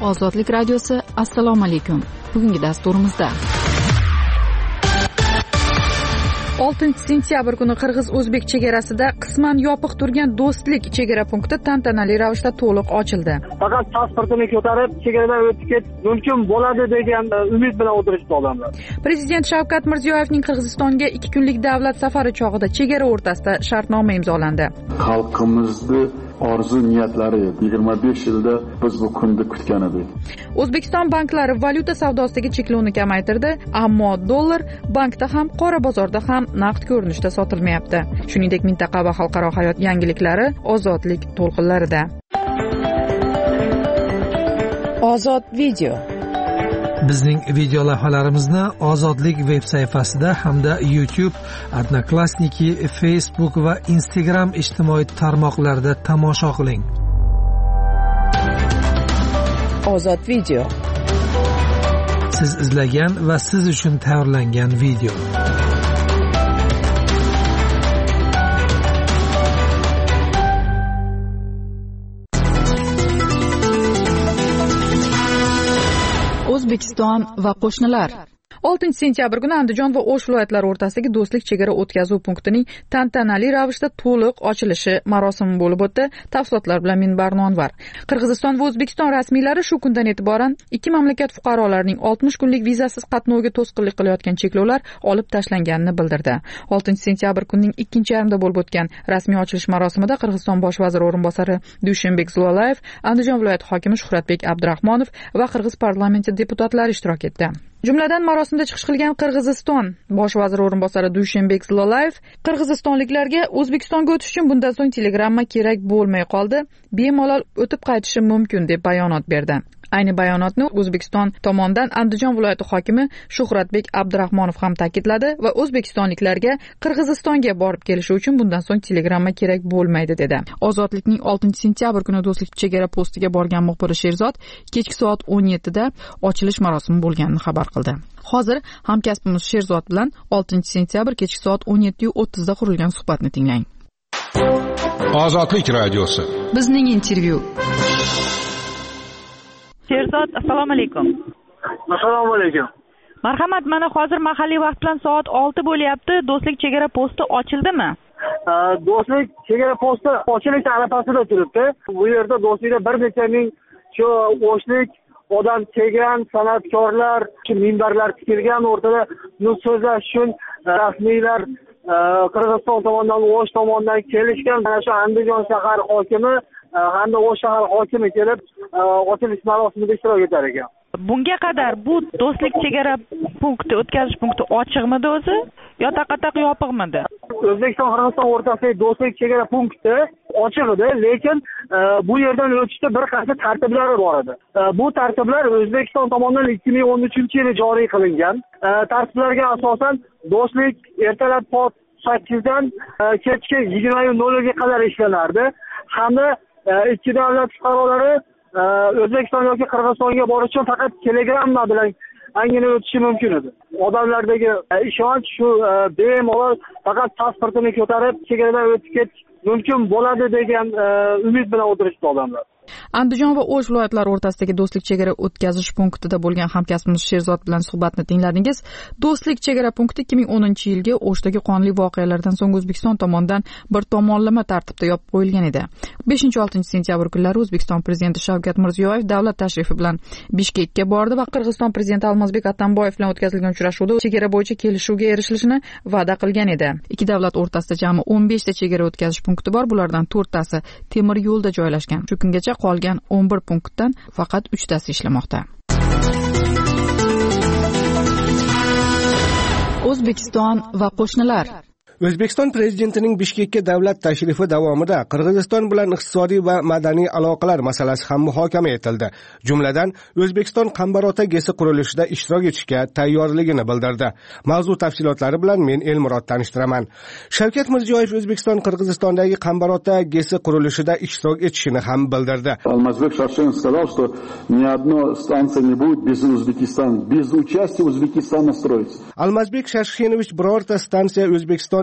Ozodlik radiosi, assalomu alaykum. Bugungi dasturimizda 6-sentyabr kuni Qirg'iz-O'zbek chegarasida qisman yopiq turgan Do'stlik chegara punkti tantanali ravishda to'liq ochildi. Faqat pasportini ko'tarib chegaradan o'tib ketish mumkin bo'ladi degan umid bilan o'tirishdi odamlar. Prezident Shavkat Mirziyoyevning Qirg'izistonga 2 kunlik davlat safari chog'ida chegara o'rtasida shartnoma imzolandi. Xalqimizni orzu niyatlari 25 yilda biz bu kunni kutgan edik. O'zbekiston banklari valyuta savdosidagi cheklovni kamaytirdi, ammo dollar bankda ham, qora bozorda ham naqd ko'rinishda sotilmayapti. Shuningdek, mintaqa va xalqaro hayot yangiliklari Ozodlik to'lqinlarida. Ozod video. Bizning video lavhalarimizni Ozodlik veb sayfasida hamda YouTube, Odnoklassniki, Facebook va Instagram ijtimoiy tarmoqlarida tomosha qiling. Ozod video. Siz izlagan va siz uchun tayyorlangan video. O'zbekiston va qo'shnilar. 6-sentyabr kuni Andijon va O'sh viloyatlari o'rtasidagi Do'stlik chegara o'tkazuv punktining tantanali ravishda to'liq ochilishi marosimi bo'lib o'tdi. Tafsilotlar bilan Minbar Nonvar. Qirg'iziston va O'zbekiston rasmiylari shu kundan e'tiboran ikki mamlakat fuqarolarining 60 kunlik vizasiz qatnoviga to'sqinlik qilayotgan cheklovlar olib tashlanganini bildirdi. 6-sentyabr kunining ikkinchi yarmida bo'lib o'tgan rasmiy ochilish marosimida Qirg'iziston bosh vaziri o'rinbosari Dushenbek Zulalayev, Andijon viloyati hokimi Shuhratbek Abdurahmonov va Qirg'iz parlamenti deputatlari ishtirok etdi. Jumladan marosimda chiqish qilgan Qirg'iziston bosh vaziri o'rinbosari Dushenbek Zulalayev Qirg'izistonliklarga O'zbekistonga o'tish uchun bundan so'ng telegramma kerak bo'lmay qoldi, bemalol o'tib qaytishi mumkin deb bayonot berdi. Ayni bayonotni O'zbekiston tomonidan Andijon viloyati hokimi Shuhratbek Abdurahmonov ham ta'kidladi va o'zbekistonliklarga Qirg'izistonga borib kelishi uchun bundan so'ng telegramma kerak bo'lmaydi dedi. Ozodlikning 6-sentyabr kuni Do'stlik chegara postiga borgan muxbiri Sherzod kechki soat 17 da ochilish marosimi bo'lganini xabar qildi. Hozir hamkasbimiz Sherzod bilan 6-sentyabr kechki soat 17:30 da qurilgan suhbatni tinglang. Ozodlik radiosi. Bizning intervyu. Sherzod, assalomu alaykum. Assalomu alaykum. Marhamat, mana hozir mahalliy vaqt bilan soat 6 bo'lyapti. Do'stlik chegara posti ochildimi? Do'stlik chegara posti ochilish arafasida turibdi. Bu yerda Do'stlikda bir necha ming shu O'shlik odam kelgan, san'atkorlar, shu minbarlar tikilgan, o'rtada so'zlash uchun rasmiylar Qirg'iziston tomonidan, O'sh tomonidan kelishgan. Mana shu Andijon shahar hokimi hamda O'sh shahar hokimi kelib ochilish marosimida ishtirok etar ekan. Bunga qadar bu Do'stlik chegara punkti, o'tkazish punkti ochiqmidi o'zi yo taqataq yopiqmidi? O'zbekiston Qirg'iziston o'rtasidagi Do'stlik chegara punkti ochiq edi, lekin bu yerdan o'tishda bir qancha tartiblari bor edi. Bu tartiblar O'zbekiston tomonidan 2013-yili joriy qilingan. Tartiblarga asosan Do'stlik ertalab soat 8 dan kechki 20:00 ga qadar ishlanardi. Hamda ikki davlat fuqarolari O'zbekiston yoki Qirg'izistonga borish uchun faqat telegramma bilan angina o'tishi mumkin edi. Odamlardagi ishonch shu bemalol faqat pasportini ko'tarib chegaradan o'tib ketish mumkin bo'ladi degan umid bilan o'tirishdi odamlar. Andijon va O'sh viloyatlari o'rtasidagi Do'stlik chegara o'tkazish punktida bo'lgan hamkasbimiz Sherzod bilan suhbatni tingladingiz. Do'stlik chegara punkti 2010-yilgi O'shdagi qonli voqealardan so'ng O'zbekiston tomonidan bir tomonlama tartibda yopib qo'yilgan edi. 5-6-sentyabr kunlari O'zbekiston prezidenti Shavkat Mirziyoyev davlat tashrifi bilan Bishkekka bordi va Qirg'iziston prezidenti Almazbek Atamboyev bilan o'tkazilgan uchrashuvda chegara bo'yicha kelishuvga erishilishini va'da qilgan edi. Ikki davlat o'rtasida jami 15 ta chegara o'tkazish punkti bor, bulardan 4 tasi temir yo'lda joylashgan. Shu kungacha qolgan 11 punktdan faqat 3 tasi ishlamoqda. O'zbekiston va qo'shnilar. O'zbekiston prezidentining Bishkekka davlat tashrifi davomida Qirg'iziston bilan iqtisodiy va madaniy aloqalar masalasi ham muhokama etildi. Jumladan, O'zbekiston Qambarota GESi qurilishida ishtirok etishga tayyorligini bildirdi. Mavzu tafsilotlari bilan men Elmurod tanishtiraman. Shavkat Mirziyoyev O'zbekiston Qirg'izistondagi Qambarota GESi qurilishida ishtirok etishini ham bildirdi. Almazbek Shashkin сказал, что ни одна станция не будет без Узбекистана, без участия Узбекистана строится. Almazbek Shashkinovich birorta stansiya O'zbekiston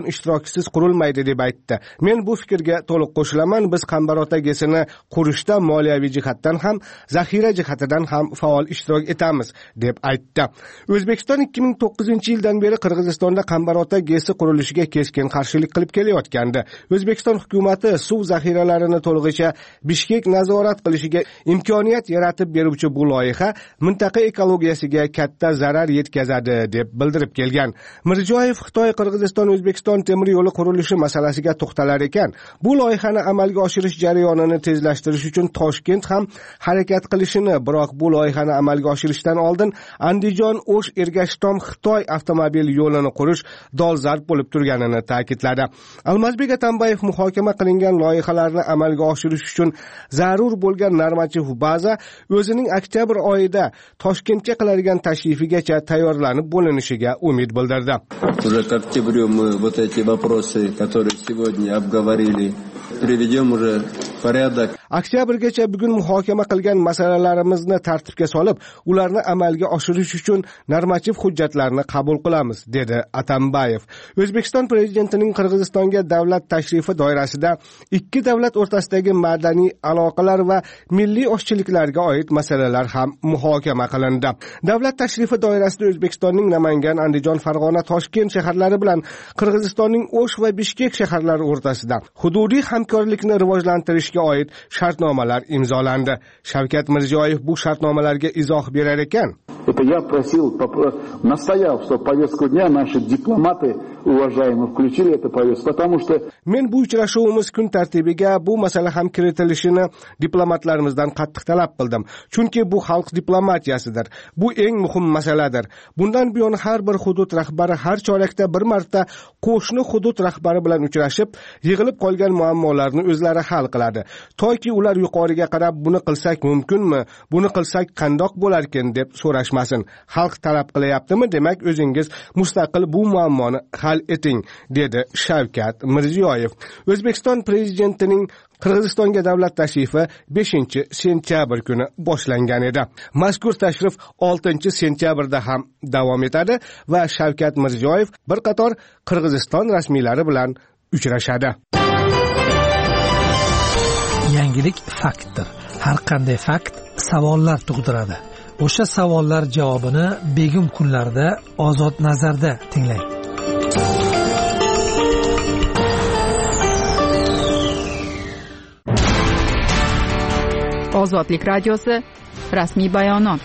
O'zbekiston ishtirokisiz qurilmaydi deb aytdi. Men bu fikrga to'liq qo'shilaman. Biz Qambarota GESini qurishda moliyaviy jihatdan ham, zaxira jihatidan ham faol ishtirok etamiz deb aytdi. O'zbekiston 2009-yildan beri Qirg'izistonda Qambarota GESi qurilishiga keskin qarshilik qilib kelayotgandi. O'zbekiston hukumatı suv zaxiralarini to'lig'icha Bishkek nazorat qilishiga imkoniyat yaratib beruvchi bu loyiha mintaqa ekologiyasiga katta zarar yetkazadi deb bildirib kelgan. Mirziyoyev Xitoy Qirg'iziston O'zbekiston temir yo'li qurilishi masalasiga to'xtalar ekan. Bu loyihani amalga oshirish jarayonini tezlashtirish uchun Toshkent ham harakat qilishini, biroq bu loyihani amalga oshirishdan oldin Andijon O'sh Ergashtom Xitoy avtomobil yo'lini qurish dolzarb bo'lib turganini ta'kidladi. Almazbek Atambayev muhokama qilingan loyihalarni amalga oshirish uchun zarur bo'lgan normativ baza o'zining oktyabr oyida Toshkentga qiladigan tashrifigacha tayyorlanib bo'linishiga umid bildirdi. Уже к октябрю мы вот эти вопросы, которые сегодня обговорили, приведем уже в порядок. Oktyabrgacha bugun muhokama qilgan masalalarimizni tartibga solib, ularni amalga oshirish uchun normativ hujjatlarni qabul qilamiz, dedi Atambayev. O'zbekiston prezidentining Qirg'izistonga davlat tashrifi doirasida ikki davlat o'rtasidagi madaniy aloqalar va milliy oshchiliklarga oid masalalar ham muhokama qilindi. Davlat tashrifi doirasida O'zbekistonning Namangan, Andijon, Farg'ona, Toshkent shaharlari bilan Qirg'izistonning O'sh va Bishkek shaharlari o'rtasida hududiy hamkorlikni rivojlantirishga oid shartnomalar imzolandi. Shavkat Mirziyoyev bu shartnomalarga izoh berar ekan. Это я просил, настоял, что в повестку дня наши дипломаты, уважаемые, включили эту повестку, потому что... Men bu uchrashuvimiz kun tartibiga bu masala ham kiritilishini diplomatlarimizdan qattiq talab qildim. Chunki bu xalq diplomatiyasidir. Bu eng muhim masaladir. Bundan buyon har bir hudud rahbari har chorakda bir marta qo'shni hudud rahbari bilan uchrashib, yig'ilib qolgan muammolarni o'zlari hal qiladi. Toki ular yuqoriga qarab buni qilsak mumkinmi, buni qilsak qandoq bo'larkin deb so'rashmasin. Xalq talab qilyaptimi, demak o'zingiz mustaqil bu muammoni hal eting, dedi Shavkat Mirziyoyev. O'zbekiston prezidentining Qirg'izistonga davlat tashrifi 5-sentyabr kuni boshlangan edi. Mazkur tashrif 6-sentyabrda ham davom etadi va Shavkat Mirziyoyev bir qator Qirg'iziston rasmiylari bilan uchrashadi. Yangilik faktdir. Har qanday fakt savollar tug'diradi. O'sha savollar javobini begim kunlarda Ozod nazarda tinglang. Ozodlik radiosi rasmiy bayonot.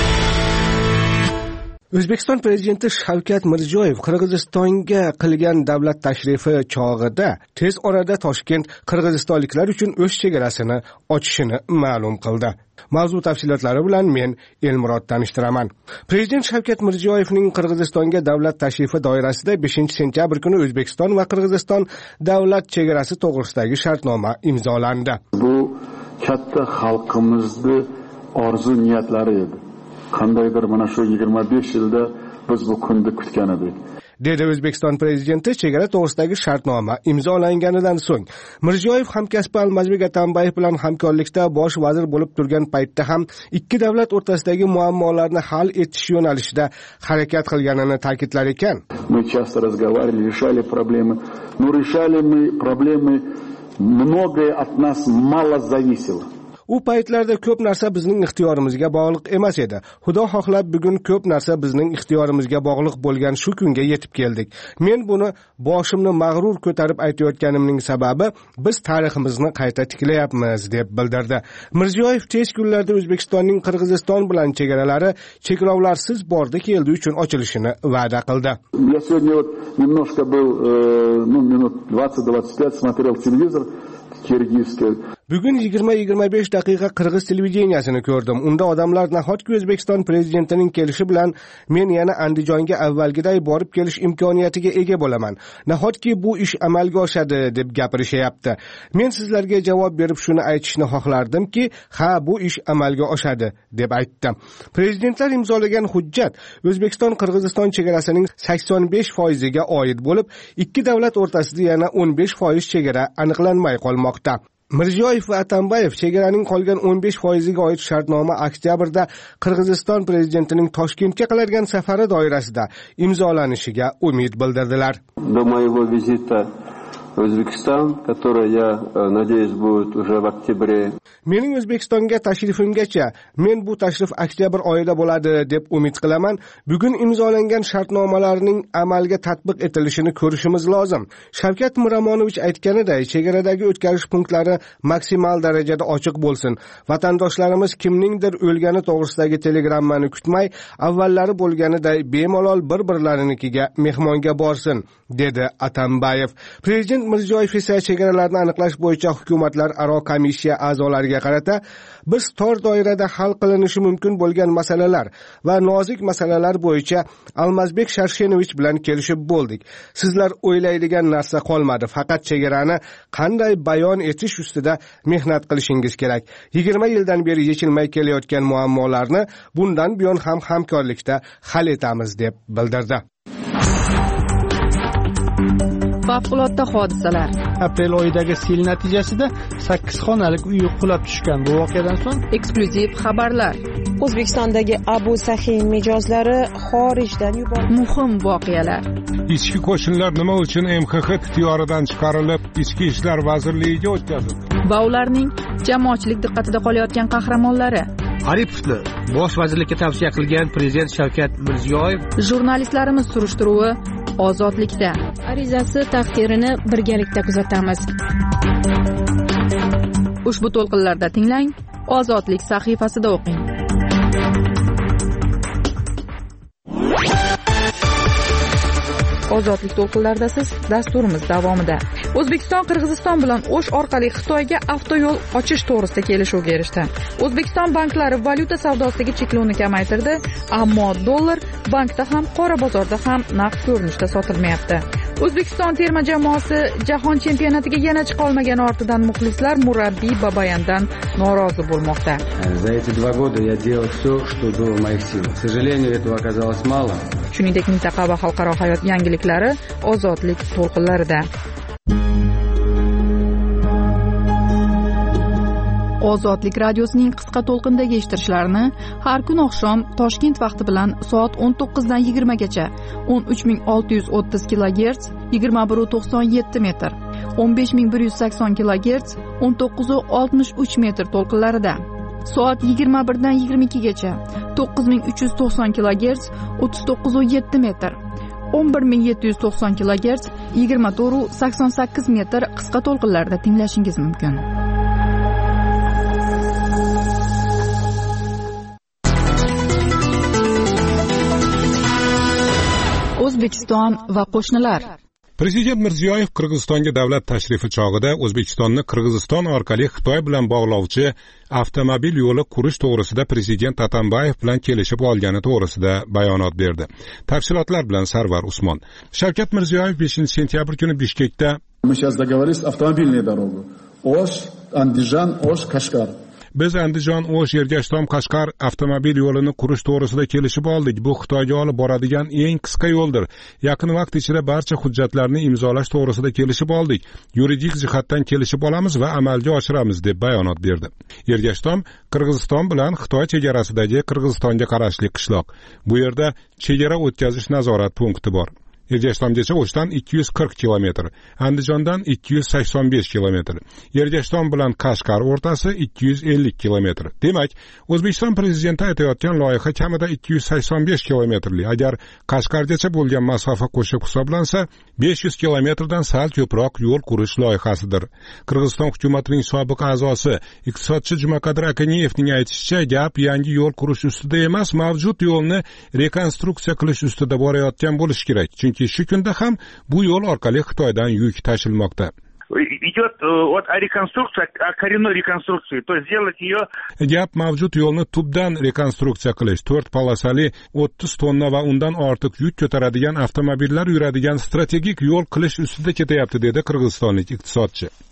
O'zbekiston prezidenti Shavkat Mirziyoyev Qirg'izistonga qilgan davlat tashrifi chog'ida tez orada Toshkent qirg'izistonliklar uchun o'z chegarasini ochishini ma'lum qildi. Mavzu tafsilotlari bilan men Elmurod tanishtiraman. Prezident Shavkat Mirziyoyevning Qirg'izistonga davlat tashrifi doirasida 5-sentyabr kuni O'zbekiston va Qirg'iziston davlat chegarasi to'g'risidagi shartnoma imzolandi. Bu katta xalqimizni orzu niyatlari edi. Qandaydir mana shu 25 yilda biz bu kunni kutgan edik. Dedi O'zbekiston prezidenti chegara to'g'risidagi shartnoma imzolanganidan so'ng. Mirziyoyev hamkasbi Almazbek Atambayev bilan hamkorlikda bosh vazir bo'lib turgan paytda ham ikki davlat o'rtasidagi muammolarni hal etish yo'nalishida harakat qilganini ta'kidlar ekan. Мы часто разговаривали, решали проблемы. Но решали мы проблемы, многое от нас мало зависело. U paytlarda ko'p narsa bizning ixtiyorimizga bog'liq emas edi. Xudo xohlab bugun ko'p narsa bizning ixtiyorimizga bog'liq bo'lgan shu kunga yetib keldik. Men buni boshimni mag'rur ko'tarib aytayotganimning sababi biz tariximizni qayta tiklayapmiz deb bildirdi. Mirziyoyev tez kunlarda O'zbekistonning Qirg'iziston bilan chegaralari cheklovlarsiz bordi keldi uchun ochilishini va'da qildi. Я сегодня вот немножко был, минут 20-25 смотрел телевизор киргизский. Bugun 20-25 daqiqa Qirg'iz televideniyasini ko'rdim. Unda odamlar nahotki O'zbekiston prezidentining kelishi bilan men yana Andijonga avvalgiday borib kelish imkoniyatiga ega bo'laman. Nahotki bu ish amalga oshadi deb gapirishyapti. Men sizlarga javob berib shuni aytishni xohlardimki, ha, bu ish amalga oshadi deb aytdim. Prezidentlar imzolagan hujjat O'zbekiston Qirg'iziston chegarasining 85% ga oid bo'lib, ikki davlat o'rtasida yana 15% chegara aniqlanmay qolmoqda. Mirziyoyev va Atambayev chegaraning qolgan 15%ga oid shartnoma oktabrda Qirg'iziston prezidentining Toshkentga qiladigan safari doirasida imzolanishiga umid bildirdilar. До моего визита в O'zbekiston, который, я надеюсь, будет уже в октябре. Mening O'zbekistonga tashrifimgacha, men bu tashrif oktyabr oyida bo'ladi deb umid qilaman. Bugun imzolangan shartnomalarning amalga tatbiq etilishini ko'rishimiz lozim. Shavkat Miramonovich aytganiday, chegaradagi o'tkazish punktlari maksimal darajada ochiq bo'lsin. Vatandoshlarimiz kimningdir o'lgani to'g'risidagi telegrammani kutmay, avvallari bo'lganiday bemalol bir-birlarinikiga mehmonga borsin, dedi Atambayev. Prezident Mirziyoyev esa chegaralarni aniqlash bo'yicha hukumatlararo komissiya a'zolariga qarata, biz tor doirada hal qilinishi mumkin bo'lgan masalalar va nozik masalalar bo'yicha Almazbek Sharshenovich bilan kelishib bo'ldik. Sizlar o'ylaydigan narsa qolmadi, faqat chegarani qanday bayon etish ustida mehnat qilishingiz kerak. 20 yildan beri yechilmay kelayotgan muammolarni bundan buyon ham hamkorlikda hal etamiz deb bildirdi. Favqulodda hodisalar. Aprel oyidagi sel natijasida 8 xonalik uy qulab tushgan. Bu voqeadan so'ng eksklyuziv xabarlar. O'zbekistondagi Abu Sahin mijozlari xorijdan yuborildi. Muhim voqealar. Ichki qo'shinlar nima uchun MXX ixtiyoridan chiqarilib, Ichki ishlar vazirligiga o'tkazildi? Va ularning jamoatchilik diqqatida qolayotgan qahramonlari. Aripovni bosh vazirlikka tavsiya qilgan prezident Shavkat Mirziyoyev. Jurnalistlarimiz surishtiruvi ozodlikda. Arizasi taqdirini birgalikda kuzatamiz. Ushbu to'lqinlarda tinglang, Ozodlik sahifasida o'qing. Ozodlik to'lqinlarida siz dasturimiz davomida. O'zbekiston Qirg'iziston bilan O'sh orqali Xitoyga avtoyo'l ochish to'g'risida kelishuvga erishdi. O'zbekiston banklari valyuta savdosidagi cheklovni kamaytirdi, ammo dollar bankda ham, qora bozorda ham naqd ko'rinishda sotilmayapti. O'zbekiston terma jamoasi jahon chempionatiga yana chiqa olmagani ortidan muxlislar murabbiy Babayandan norozi bo'lmoqda. За эти 2 года я делал все, что было в моих силах. К сожалению, этого оказалось мало. Shuningdek, mintaqa va xalqaro hayot yangiliklari Ozodlik to'lqinlarida. Ozodlik radiosining qisqa to'lqindagi eshittirishlarini har kun oqshom Toshkent vaqti bilan soat 19 dan 20 gacha 13630 kHz 2197 metr, 15180 kHz 1963 metr to'lqinlarida, soat 21 dan 22 gacha 9390 kHz 39.7 metr, 11790 kHz 24.88 metr qisqa to'lqinlarda tinglashingiz mumkin. O'zbekiston va qo'shnilar. Prezident Mirziyoyev Qirg'izistonga davlat tashrifi chog'ida O'zbekistonni Qirg'iziston orqali Xitoy bilan bog'lovchi avtomobil yo'li qurish to'g'risida prezident Atambayev bilan kelishib olgani to'g'risida bayonot berdi. Tafsilotlar bilan Sarvar Usmon. Shavkat Mirziyoyev 5-sentyabr kuni Bishkekda Мы сейчас договорились автомобильную дорогу. Ош, Андижан, Ош, Кашгар. Biz Andijon, O'sh, Ergashtom, Qashqar avtomobil yo'lini qurish to'g'risida kelishib oldik. Bu Xitoyga olib boradigan eng qisqa yo'ldir. Yaqin vaqt ichida barcha hujjatlarni imzolash to'g'risida kelishib oldik. Yuridik jihatdan kelishib olamiz va amalga oshiramiz deb bayonot berdi. Ergashtom Qirg'iziston bilan Xitoy chegarasidagi Qirg'izistonga qarashli qishloq. Bu yerda chegara o'tkazish nazorat punkti bor. Ergashtomgacha O'shdan 240 kilometr, Andijondan 285 kilometr, Ergashtom bilan Qashqar o'rtasi 250 kilometr. Demak, O'zbekiston prezidenti aytayotgan loyiha kamida 285 kilometrli. Agar Qashqargacha bo'lgan masofa qo'shib hisoblansa, 500 kilometrdan sal ko'proq yo'l qurish loyihasidir. Qirg'iziston hukumatining sobiq a'zosi, iqtisodchi Jumaqadir Akaniyevning aytishicha, gap yangi yo'l qurish ustida emas, mavjud yo'lni rekonstruksiya qilish ustida borayotgan bo'lishi kerak. Chunki shu kunda ham bu yo'l orqali Xitoydan yuk tashilmoqda. Идет от реконструкции, коренной реконструкции, то есть сделать ее... Gap mavjud yo'lni tubdan rekonstruksiya qilish, 4 polosali 30 tonna va undan ortiq yuk ko'taradigan avtomobillar yuradigan strategik yo'l qilish ustida ketyapti, dedi qirg'izistonlik iqtisodchi.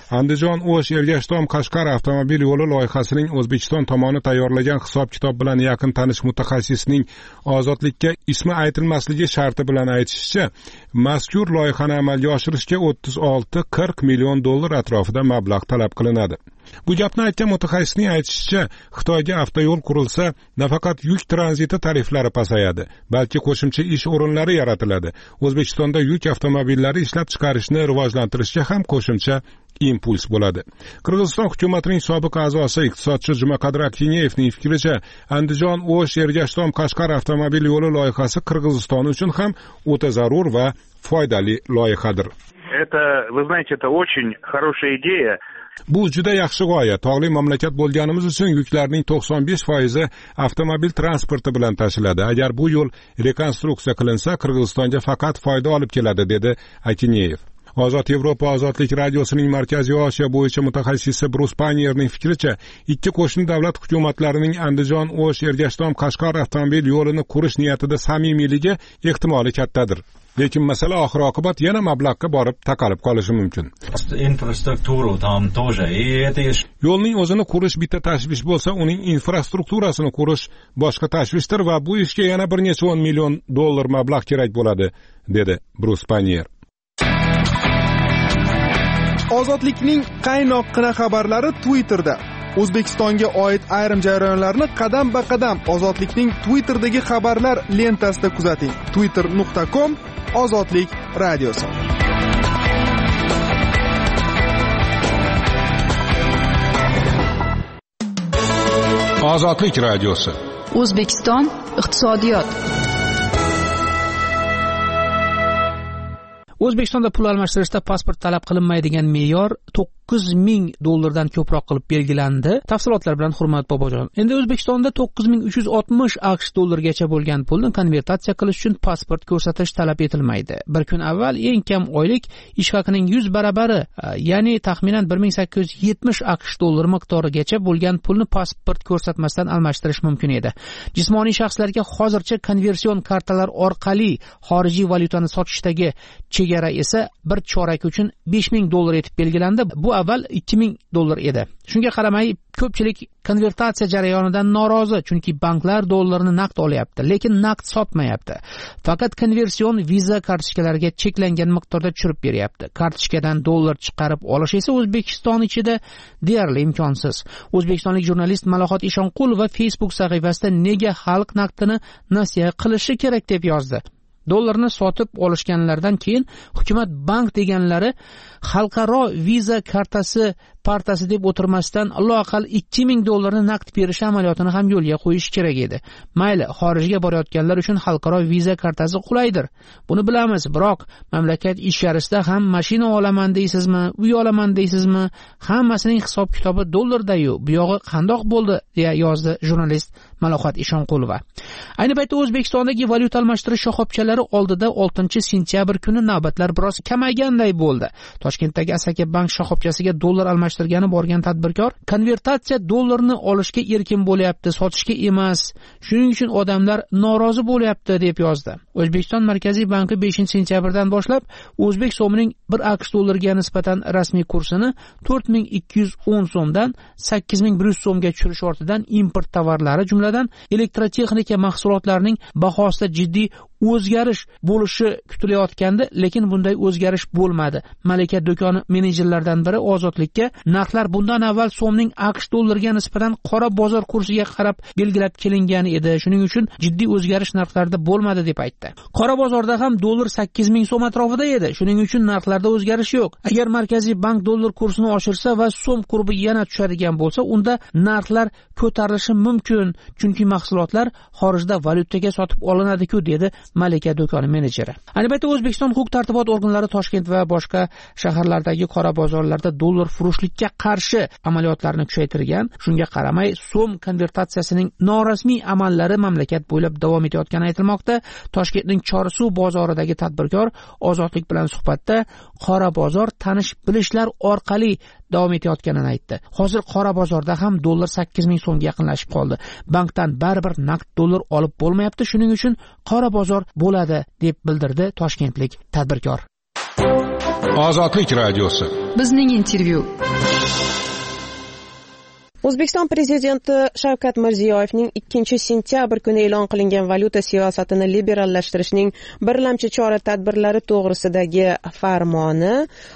Andijon O'sh Ergashtom Qashqar avtomobil yo'li loyihasining O'zbekiston tomoni tayyorlagan hisob-kitob bilan yaqin tanish mutaxassisning ozodlikka ismi aytilmasligi sharti bilan aytishicha, mazkur loyihani amalga oshirishga 36-40 million dollar atrofida mablag' talab qilinadi. Bu gapni aytgan mutaxassisning aytishicha, Xitoyga avtoyo'l qurilsa, nafaqat yuk tranziti tariflari pasayadi, balki qo'shimcha ish o'rinlari yaratiladi. O'zbekistonda yuk avtomobillari ishlab chiqarishni rivojlantirishga ham qo'shimcha impuls bo'ladi. Qirg'iziston hukumatining sobiq a'zosi iqtisodchi Jumaqadir Akiniyevning fikricha, Andijon O'sh Ergashtom Qashqar avtomobil yo'li loyihasi Qirg'iziston uchun ham o'ta zarur va foydali loyihadir. Это, вы знаете, это очень хорошая идея. Bu juda yaxshi g'oya. Tog'li mamlakat bo'lganimiz uchun yuklarning 95% avtomobil transporti bilan tashiladi. Agar bu yo'l rekonstruksiya qilinsa, Qirg'izistonga faqat foyda olib keladi, dedi Akiniyev. Ozod Yevropa ozodlik radiosining Markaziy Osiyo bo'yicha mutaxassisi Brus Panierning fikricha, ikki qo'shni davlat hukumatlarining Andijon O'sh Ergashtom Qashqar avtomobil yo'lini qurish niyatida samimiyligi ehtimoli kattadir. Lekin masala oxir-oqibat yana mablag'ga borib taqalib qolishi mumkin. Infrastrukturu tam тоже. Yo'lning o'zini qurish bitta tashvish bo'lsa, uning infrastrukturasini qurish boshqa tashvishdir va bu ishga yana bir necha 10 million dollar mablag' kerak bo'ladi, dedi Brus Panier. Ozodlikning qaynoqqina xabarlari Twitterda. O'zbekistonga oid ayrim jarayonlarni qadam-ba-qadam Ozodlikning Twitterdagi xabarlar lentasida kuzating. twitter.com/ozodlik radiosi. Ozodlik radiosi. O'zbekiston iqtisodiyot. O'zbekistonda pul almashtirishda pasport talab qilinmaydigan me'yor 9,000 dollardan ko'proq qilib belgilandi. Tafsilotlar bilan Hurmat Bobojon. Endi O'zbekistonda 9,360 AQSh dollargacha bo'lgan pulni konvertatsiya qilish uchun pasport ko'rsatish talab etilmaydi. Bir kun avval eng kam oylik ish haqining 100 barabari, ya'ni taxminan 1870 AQSh dollar miqdorigacha bo'lgan pulni pasport ko'rsatmasdan almashtirish mumkin edi. Jismoniy shaxslarga hozircha konversion kartalar orqali xorijiy valyutani sotishdagi chegara esa bir chorak uchun 5000 dollar etib belgilandi. Bu avval 2000 dollar edi. Shunga qaramay, ko'pchilik konvertatsiya jarayonidan norozi, chunki banklar dollarni naqd olyapti, lekin naqd sotmayapti. Faqat konversion viza kartochkalariga cheklangan miqdorda tushirib beryapti. Kartochkadan dollar chiqarib olish esa O'zbekiston ichida deyarli imkonsiz. O'zbekistonlik jurnalist Malohat Ishonqulova Facebook sahifasida nega xalq naqdini nasiya qilishi kerak deb yozdi. Dollarni sotib olishganlardan keyin hukumat bank deganlari xalqaro viza kartasi partasi deb o'tirmasdan loaqal 2000 dollarni naqd berish amaliyotini ham yo'lga qo'yish kerak edi. Mayli, xorijga borayotganlar uchun xalqaro viza kartasi qulaydir. Buni bilamiz, biroq mamlakat ichkarisida ham mashina olaman deysizmi, uy olaman deysizmi, hammasining hisob-kitobi dollarda-yu. Bu yog'i qandoq bo'ldi, deya yozdi jurnalist Malohat Ishonqulova. Ayni paytda O'zbekistondagi valyuta almashtirish shoxobchalari oldida 6-sentyabr kuni navbatlar biroz kamayganday bo'ldi. Toshkentdagi Asaka bank shoxobchasiga dollar almashtirgani borgan tadbirkor konvertatsiya dollarni olishga erkin bo'lyapti, sotishga emas. Shuning uchun odamlar norozi bo'lyapti deb yozdi. O'zbekiston Markaziy banki 5-sentyabrdan boshlab o'zbek so'mining 1 AQSh dollariga nisbatan rasmiy kursini 4210 so'mdan 8100 so'mga tushirish ortidan import tovarlari, jumladan elektrotexnika mahsulotlarining bahosida jiddiy o'zgarish bo'lishi kutilayotgandi, lekin bunday o'zgarish bo'lmadi. Malika do'koni menejerlaridan biri Ozodlikka narxlar bundan avval so'mning AQSh dollariga nisbatan qora bozor kursiga qarab belgilab kelingan edi. Shuning uchun jiddiy o'zgarish narxlarda bo'lmadi deb aytdi. Qora bozorda ham dollar 8000 so'm atrofida edi. Shuning uchun narxlarda o'zgarish yo'q. Agar Markaziy bank dollar kursini oshirsa va so'm kurbi yana tushadigan bo'lsa, unda narxlar ko'tarilishi mumkin, chunki mahsulotlar xorijda valyutaga sotib olinadi-ku, dedi Malika do'koni menejeri. Ayni paytda O'zbekiston huquq-tartibot organlari Toshkent va boshqa shaharlardagi qora bozorlarda dollar furushlikka qarshi amaliyotlarni kuchaytirgan. Shunga qaramay, so'm konvertatsiyasining norasmiy amallari mamlakat bo'ylab davom etayotgani aytilmoqda. Toshkentning Chorsuv bozoridagi tadbirkor Ozodlik bilan suhbatda qora bozor tanish-bilishlar orqali davom etayotganini aytdi. Hozir qora bozorda ham dollar 8000 so'mga yaqinlashib qoldi. Bankdan baribir naqd dollar olib bo'lmayapti, shuning uchun qora bozor bo'ladi, deb bildirdi toshkentlik tadbirkor. Ozodlik radiosi. Bizning intervyu. O'zbekiston prezidenti Shavkat Mirziyoyevning 2-sentyabr kuni e'lon qilingan valyuta siyosatini liberallashtirishning birlamchi chora-tadbirlari to'g'risidagi farmoni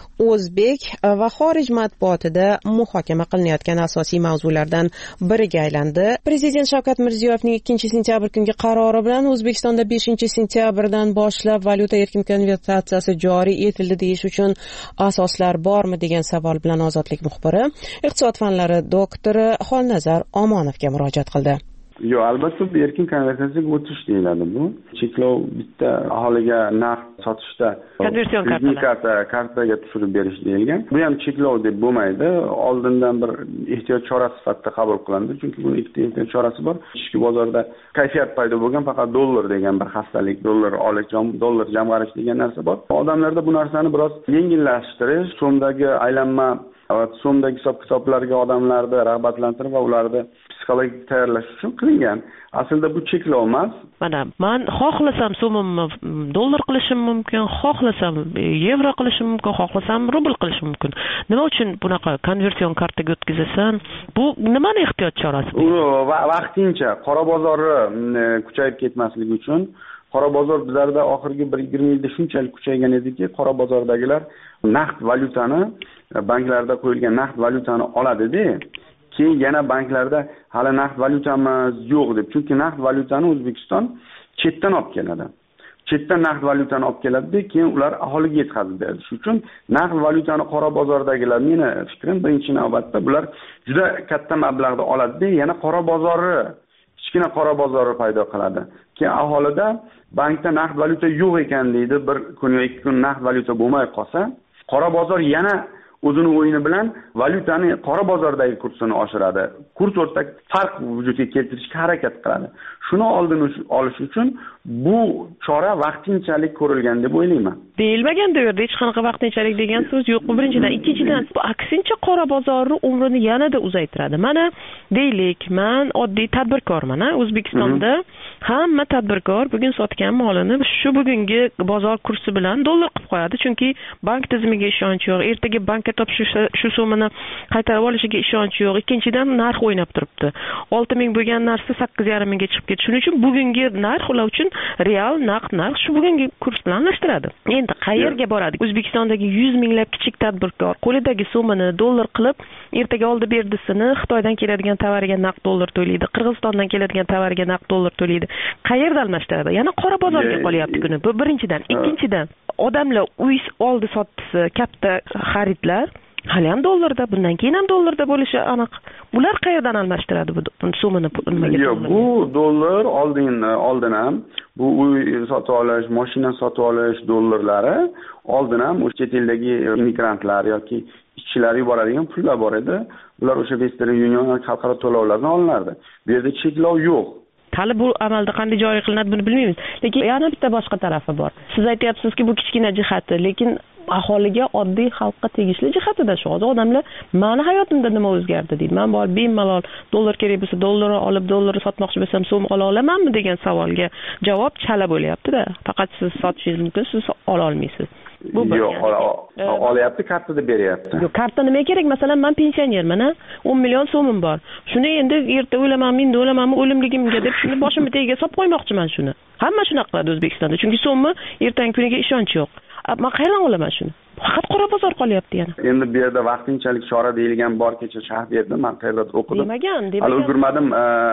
o'zbek va xorij matbuotida muhokama qilinayotgan asosiy mavzulardan biriga aylandi. Prezident Shavkat Mirziyoyevning 2-sentyabr kungi qarori bilan O'zbekistonda 5-sentyabrdan boshlab valyuta erkin konvertatsiyasi joriy etildi deyish uchun asoslar bormi degan savol bilan Ozodlik muxbiri, iqtisod fanlari doktori Xolnazar Omonovga murojaat qildi. Yo'q, albatta bu erkin konvertatsiyaga o'tish deyiladi bu. Cheklov bitta aholiga naqd sotishda konversion kartaga tushirib berish deyilgan. Bu ham cheklov deb bo'lmaydi. Oldindan bir ehtiyot chorasi sifatida qabul qilindi. Chunki buning ikkita ehtiyot chorasi bor. Ichki bozorda kayfiyat paydo bo'lgan, faqat dollar degan bir xastalik, dollar jamg'arish degan narsa bor. Odamlarda bu narsani biroz yengillashtirish, so'mdagi aylanma so'mdagi hisob-kitoblarga odamlarni rag'batlantirib va ularni psixologik tayyorlash uchun qilingan. Aslida bu cheklov emas. Mana men xohlasam so'mimni dollar qilishim mumkin, xohlasam yevro qilishim mumkin, xohlasam rubl qilishim mumkin. Nima uchun bunaqa konversion kartaga o'tkazasan? Bu nimani ehtiyot chorasi? Vaqtincha qora bozori kuchayib ketmasligi uchun. Qora bozor bizlarda oxirgi 1-20 yilda shunchalik kuchaygan ediki, qora bozordagilar naqd valyutani, banklarda qo'yilgan naqd valyutani oladi-da, keyin yana banklarda hali naqd valyutamiz yo'q deb. Chunki naqd valyutani O'zbekiston chetdan olib keladi. Chetdan naqd valyutani olib keladi-da, keyin ular aholiga yetkazib beradi. Shuning uchun naqd valyutani qora bozordagilar, meni fikrim birinchi navbatda bular juda katta mablag'da oladi-da, yana qora bozori, kichkina qora bozori paydo qiladi. Keyin aholida bankda naqd valyuta yo'q ekan deydi, bir kun yoki 2 kun naqd valyuta bo'lmay qolsa, qora bozor yana o'zini o'yini bilan valyutani qora bozordagi kursini oshiradi. Kurs o'rtasida farq vujudga keltirishga harakat qiladi. Shuni oldini olish uchun bu chora vaqtinchalik ko'rilgan deb o'ylayman. Deyilmagan-da, u yerda hech qanaqa vaqtinchalik degan so'z yo'q. Bu birinchidan, ikkinchidan, aksincha qora bozorning umrini yanada uzaytiradi. Mana deylik, men oddiy tadbirkorman, O'zbekistonda hamma tadbirkor bugun sotgan molini shu bugungi bozor kursi bilan dollar qilib qo'yadi, chunki bank tizimiga ishonch yo'q. Ertaga bankka topshirsa shu so'mini qaytarib olishiga ishonch yo'q. Ikkinchidan, narx o'ynab turibdi. 6,000 bo'lgan narsa 8,5 mingga chiqib ketdi. Shuning uchun bugungi narx ular uchun real naqd narx shu bugungi kurs bilan almashtiradi. Endi qayerga boradi? O'zbekistondagi 100 minglab kichik tadbirkor qo'lidagi so'mini dollar qilib, ertaga oldi berdisini Xitoydan keladigan tavariga naqd dollar to'laydi, Qirg'izistondan keladigan tavariga naqd dollar to'laydi. Qayerda almashtiradi? Yana qora bozorga qolyapti kuni. Bu birinchidan. Ikkinchidan, odamlar uy oldi sotdisi, katta xaridlar hali ham dollarda, bundan keyin ham dollarda bo'lishi aniq. Bular qayerdan almashtiradi bu so'mini nimaga? Yo'q, bu dollar oldin ham bu uy sotib olish, mashina sotib olish dollarlari oldin ham o'sha chet eldagi immigrantlar yoki ishchilar yuboradigan pullar bor edi. Ular o'sha Western Union xalqaro to'lovlardan olinardi. Bu yerda cheklov yo'q. Hali bu amalda qanday joriy qilinadi buni bilmaymiz. Lekin yana bitta boshqa tarafi bor. Siz aytyapsizki, bu kichkina jihati, lekin aholiga, oddiy xalqqa tegishli jihatida shu. Hozir odamlar meni hayotimda nima o'zgardi deydi. Men bor bemalol dollar kerak bo'lsa dollar olib, dollar sotmoqchi bo'lsam so'm ola olamanmi degan savolga javob chala bo'lyapti-da. Faqat siz sotishingiz mumkin, siz ola olmaysiz. Bu yo'q, olyapti, kartada beryapti. Yo'q, karta nima kerak? Masalan, men pensionerman, 10 million so'mim bor. Shuni endi erta o'ylamanmi, endi o'ylamanmi, o'limligimga deb shuni boshimga tagiga solib qo'ymoqchiman shuni. Hamma shunaqa qiladi O'zbekistonda, chunki so'mni ertangi kuniga ishonch yo'q. Men qayerdan olaman shuni? Faqat qora bozor qolyapti yana. Endi bu yerda vaqtinchalik chora deyilgan bor, kecha sharh berdim, men qayerdadir o'qidim. Demagan. Hali ulgurmadim,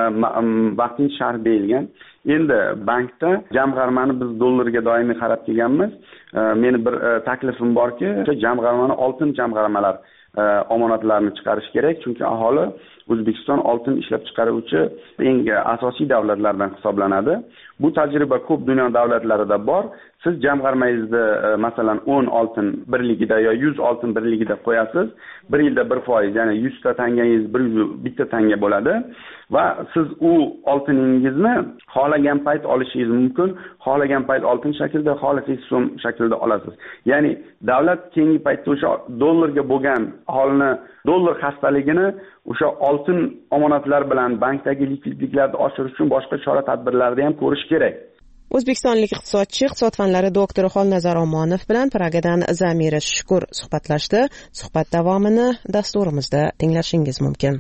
vaqtincha sharh deyilgan. Endi bankda jamg'armani biz dollarga doimiy qarab kelganmiz. Meni bir taklifim borki, jamg'armani oltin jamg'armalar omonatlarni chiqarish kerak, chunki aholi O'zbekiston oltin ishlab chiqaruvchi eng asosiy davlatlardan hisoblanadi. Bu tajriba ko'p dunyo davlatlarida bor. Siz jamg'armangizni masalan 10 oltin birligida yo 100 oltin birligida qo'yasiz. 1 yilda 1%, ya'ni 100 ta tangangiz 101 tanga bo'ladi va siz u oltiningizni xohlagan payt olishingiz mumkin. Xohlagan payt oltin shaklida, xohlasangiz so'm shaklida olasiz. Ya'ni davlat keyingi paytda o'sha dollarga bo'lgan aholini dollar xastaligini o'sha oltin omonatlar bilan bankdagi likvidliklarni oshirish uchun boshqa chora-tadbirlarni ham ko'rish kerak. O'zbekistonlik iqtisodchi, iqtisod fanlari doktori Xolnazar Omonov bilan Pragadan Zamira Shukur suhbatlashdi. Suhbat davomini dasturimizda tinglashingiz mumkin.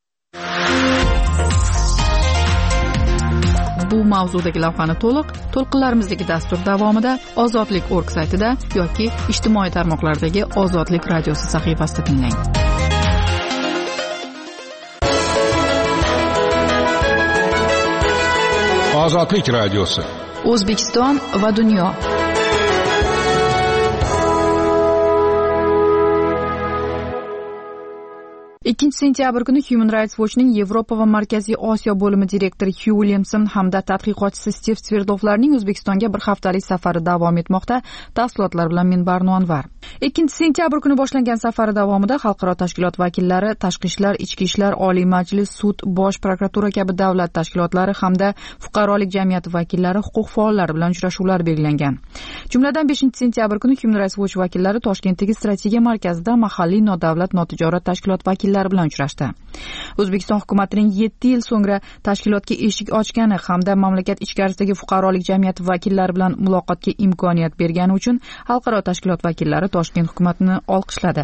Bu mavzudagi lavhani to'lqinlarimizdagi dastur davomida ozodlik.org saytida yoki ijtimoiy tarmoqlardagi Ozodlik radiosi sahifasida tinglang. Ozodlik radiosi. O'zbekiston va dunyo. 2 sentyabr kuni Human Rights Watch'ning Yevropa va Markaziy Osiyo bo'limi direktori Hugh Williamson hamda tadqiqotchisi Steve Sverdlovlarning O'zbekistonga bir haftalik safari davom etmoqda. Tafsilotlar bilan men Barno Anvar. 2 sentyabr kuni boshlangan safari davomida xalqaro tashkilot vakillari, tashqi ishlar, ichki ishlar, Oliy Majlis, sud, bosh prokuratura kabi davlat tashkilotlari hamda fuqarolik jamiyati vakillari, huquq faollari bilan uchrashuvlar belgilangan. Jumladan 5 sentyabr kuni Human Rights Watch vakillari Toshkentdagi strategiya markazida mahalliy nodavlat notijorat tashkilot vakillari bilan uchrashdi. O'zbekiston hukumatining 7 yil so'ngra tashkilotga eshik ochgani hamda mamlakat ichkarisidagi fuqarolik jamiyati vakillari bilan muloqotga imkoniyat bergani uchun xalqaro tashkilot vakillari Toshkent hukumatini olqishladi.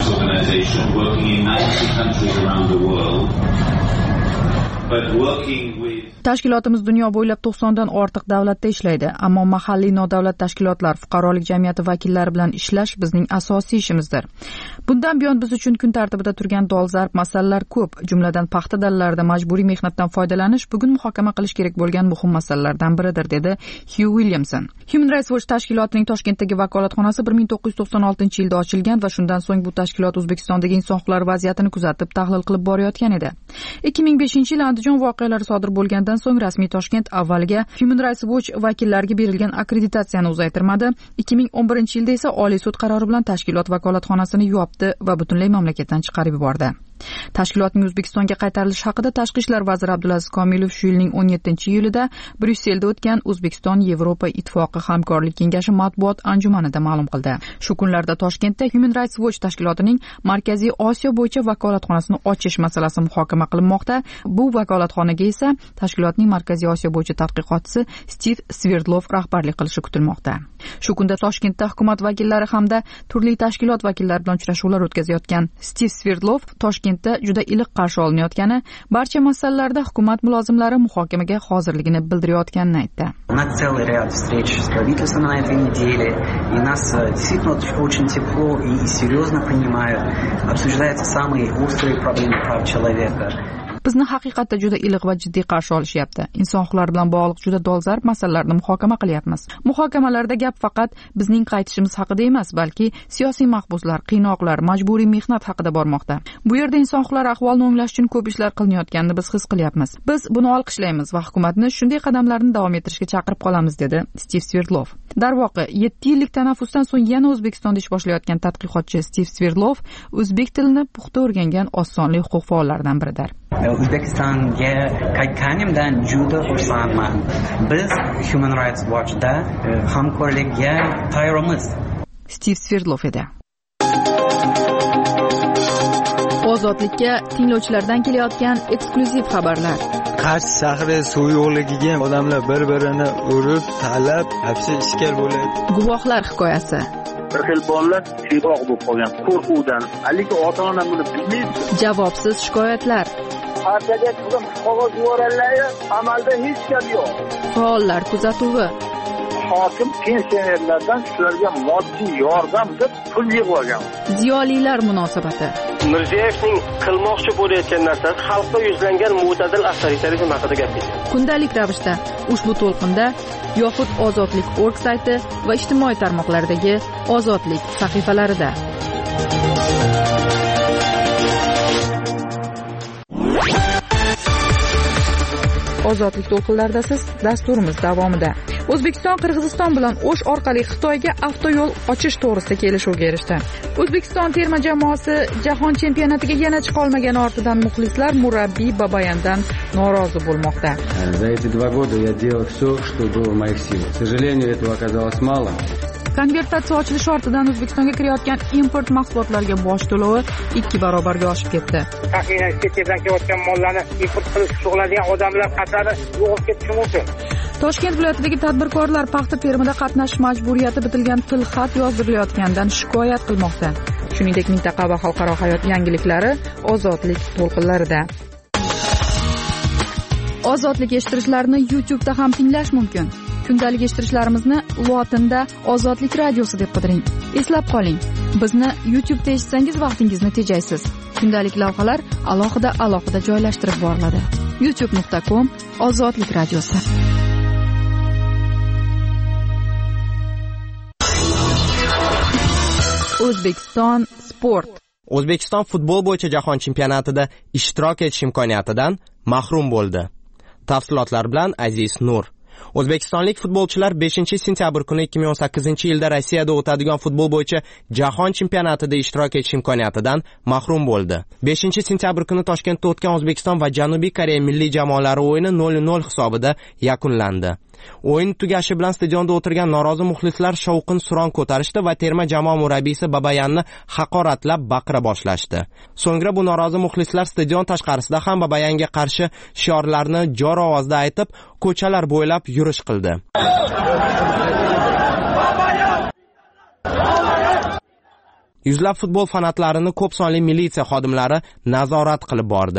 Tashkilotimiz dunyo bo'ylab 90 dan ortiq davlatda ishlaydi, ammo mahalliy nodavlat tashkilotlar, fuqarolik jamiyati vakillari bilan ishlash bizning asosiy ishimizdir. Bundan buyon biz uchun kun tartibida turgan dolzarb masalalar ko'p, jumladan paxta dalalarida majburiy mehnatdan foydalanish bugun muhokama qilish kerak bo'lgan muhim masalalardan biridir, dedi Hugh Williamson. Human Rights Watch tashkilotining Toshkentdagi vakolatxonasi 1996-yilda ochilgan va shundan so'ng bu tashkilot O'zbekistondagi inson huquqlari vaziyatini kuzatib, tahlil qilib borayotgan edi. 2005-yil Andijon voqealari sodir bo'lgandan so'ng rasmiy Toshkent avvaliga Human Rights Watch vakillariga berilgan akkreditatsiyani uzaytirmadi. 2011-yilda esa Oliy sud qarori bilan tashkilot vakolatxonasini yopdi va butunlay mamlakatdan chiqarib yubordi. Tashkilotning O'zbekistonga qaytarilishi haqida Tashqi ishlar vaziri Abdulaziz Komilov shu yilning 17-iyulida Bryusselda o'tgan O'zbekiston Yevropa ittifoqi hamkorlik kengashi matbuot anjumanida ma'lum qildi. Shu kunlarda Toshkentda Human Rights Watch tashkilotining Markaziy Osiyo bo'yicha vakolatxonasini ochish masalasi muhokama qilinmoqda. Bu vakolatxonaga esa tashkilotning Markaziy Osiyo bo'yicha tadqiqotchisi Steve Sverdlov rahbarlik qilishi kutilmoqda. Shu kunda Toshkentda hukumat vakillari hamda turli tashkilot vakillari bilan uchrashuvlar o'tkazayotgan Steve Sverdlov Toshkentda juda iliq qarshi olinayotgani, barcha masalalarda hukumat mulozimlari muhokamaga hozirligini bildirayotganini aytdi. На целый ряд встреч с правительством на этой неделе, и нас действительно очень тепло и серьезно принимают. Обсуждаются самые острые проблемы прав человека. Bizni haqiqatda juda iliq va jiddiy qarshi olishyapti. Inson huquqlari bilan bog'liq juda dolzarb masalalarni muhokama qilyapmiz. Muhokamalarda gap faqat bizning qaytishimiz haqida emas, balki siyosiy mahbuslar, qiynoqlar, majburiy mehnat haqida bormoqda. Bu yerda inson huquqlari ahvolini o'nglash uchun ko'p ishlar qilinayotganini biz his qilyapmiz. Biz buni olqishlaymiz va hukumatni shunday qadamlarni davom ettirishga chaqirib qolamiz, dedi Steve Sverdlov. Darvoqe, 7 yillik tanaffusdan so'ng yana O'zbekistonda ish boshlayotgan tadqiqotchi Steve Sverdlov o'zbek tilini puxta o'rgangan osonli huquq faollaridan biridir. O'zbekistonga qaytganimdan juda xursandman. Biz Human Rights Watch'da hamkorlikka tayyormiz. Steve Sverdlov edi. Ozodlikka tinglovchilardan kelayotgan eksklyuziv xabarlar. Qarshi shahri suv yo'qligiga odamlar bir-birini urib, talab, hapsi ishkal bo'ladi. Guvohlar hikoyasi. Bir xil bolalar siyroq bo'lib qolgan qo'rquvdan. Lekin ota-ona buni bilmaydi. Javobsiz shikoyatlar. Partiyaga qizim qog'oz yuborganlar, amalda hech gap yo'q. Faollar kuzatuvi. Hokim pensionerlardan shularga moddiy yordam deb pul yig'ib olgan. Ziyolilar munosabati. Mirziyoyevning qilmoqchi bo'layotgan narsasi xalqqa yuzlangan mo'tadil avtoritarizm haqida gapirdi. Kundalik ravishda ushbu to'lqinda yoxud ozodlik.org sayti va ijtimoiy tarmoqlardagi Ozodlik sahifalarida. Ozodlik to'lqinlarida siz dasturimiz davomida. O'zbekiston Qirg'iziston bilan O'sh orqali Xitoyga avtoyo'l ochish to'g'risida kelishuvga erishdi. O'zbekiston terma jamoasi jahon chempionatiga yana chiqa olmagani ortidan muxlislar murabbiy Babayandan norozi bo'lmoqda. За эти 2 года я делал все, что было в моих силах. К сожалению, этого оказалось мало. Konvertatsiya ochilishi ortidan O'zbekistonga kirayotgan import mahsulotlarga boj to'lovi 2 barobarga oshib ketdi. Taxminan chetdan kelayotgan mollarni import qilish shug'ullanadigan odamlar qatori yo'qolib ketishi mumkin. Toshkent viloyatidagi tadbirkorlar paxta terimida qatnashish majburiyati bitilgan tilxat yozdirilayotganidan shikoyat qilmoqda. Shuningdek, mintaqa va xalqaro hayot yangiliklari ozodlik to'lqinlarida. Ozodlik eshittirishlarini YouTube'da ham tinglash mumkin. Kundalik eshittirishlarimizni lotinda Ozodlik radiosi deb qidiring. Eslab qoling, bizni YouTube'da eshitsangiz vaqtingizni tejaysiz. Kundalik lavhalar alohida joylashtirib boriladi. youtube.com Ozodlik radiosi. O'zbekiston sport. O'zbekiston futbol bo'yicha jahon chempionatida ishtirok etish imkoniyatidan mahrum bo'ldi. Tafsilotlar bilan Aziz Nur. O'zbekistonlik futbolchilar 5-sentyabr kuni 2018-yilda Rossiyada o'tadigan futbol bo'yicha jahon chempionatida ishtirok etish imkoniyatidan mahrum bo'ldi. 5-sentyabr kuni Toshkentda o'tgan O'zbekiston va Janubiy Koreya milliy jamoalari o'yini 0-0 hisobida yakunlandi. O'yin tugashi bilan stadionda o'tirgan norozi muxlislar shovqin-suron ko'tarishdi va terma jamoa murabbiysi Babayanni haqoratlab baqira boshlashdi. So'ngra bu norozi muxlislar stadion tashqarisida ham Babayanga qarshi shiorlarni jor ovozda aytib, ko'chalar bo'ylab yurish qildi. Yuzlab futbol fanatlarini ko'p sonli militsiya xodimlari nazorat qilib bordi.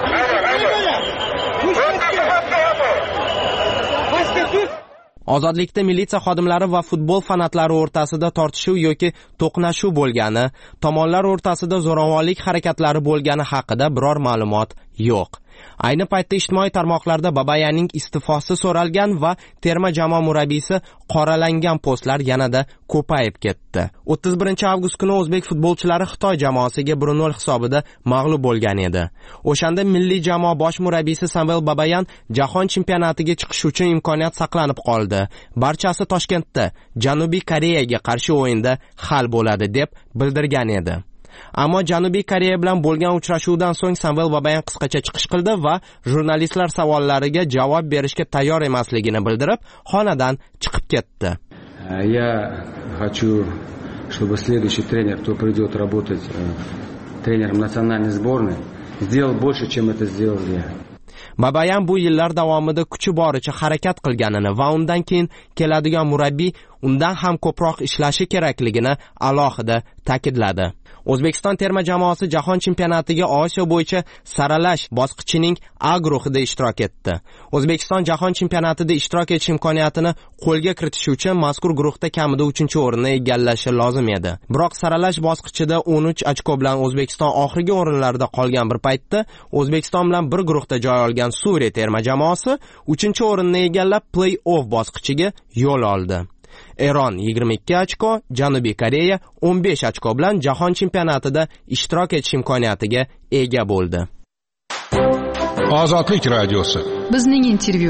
Ozodlikda militsiya xodimlari va futbol fanatlari o'rtasida tortishuv yoki to'qnashuv bo'lgani, tomonlar o'rtasida zo'ravonlik harakatlari bo'lgani haqida biror ma'lumot yo'q. Ayni paytda ijtimoiy tarmoqlarda Babayanning iste'fosi so'ralgan va terma jamoa murabbiysi qoralangan postlar yanada ko'payib ketdi. 31-avgust kuni o'zbek futbolchilari Xitoy jamoasiga 1-0 hisobida mag'lub bo'lgan edi. O'shanda milliy jamoa bosh murabbiysi Samvel Babayan jahon chempionatiga chiqish uchun imkoniyat saqlanib qoldi. Barchasi Toshkentda Janubiy Koreyaga qarshi o'yinda hal bo'ladi deb bildirgan edi. Ammo Janubiy Koreya bilan bo'lgan uchrashuvdan so'ng Samvel Babayan qisqacha chiqish qildi va jurnalistlar savollariga javob berishga tayyor emasligini bildirib, xonadan chiqib ketdi. Я хочу, чтобы следующий тренер, кто придет работать тренером национальной сборной, сделал больше, чем это сделал я. Babayan bu yillar davomida kuchi boricha harakat qilganini va undan keyin keladigan murabbiy undan ham ko'proq ishlashi kerakligini alohida ta'kidladi. O'zbekiston terma jamoasi jahon chempionatiga Osiyo bo'yicha saralash bosqichining A guruhida ishtirok etdi. O'zbekiston jahon chempionatida ishtirok etish imkoniyatini qo'lga kiritish uchun mazkur guruhda kamida 3-o'rinni egallashi lozim edi. Biroq saralash bosqichida 13 ochko bilan O'zbekiston oxirgi o'rinlarda qolgan bir paytda O'zbekiston bilan bir guruhda joy olgan Suriya terma jamoasi 3-o'rinni egallab play-off bosqichiga yo'l oldi. Eron 22 ochko, Janubiy Koreya 15 ochko bilan jahon chempionatida ishtirok etish imkoniyatiga ega bo'ldi. Ozodlik radiosi. Bizning intervyu.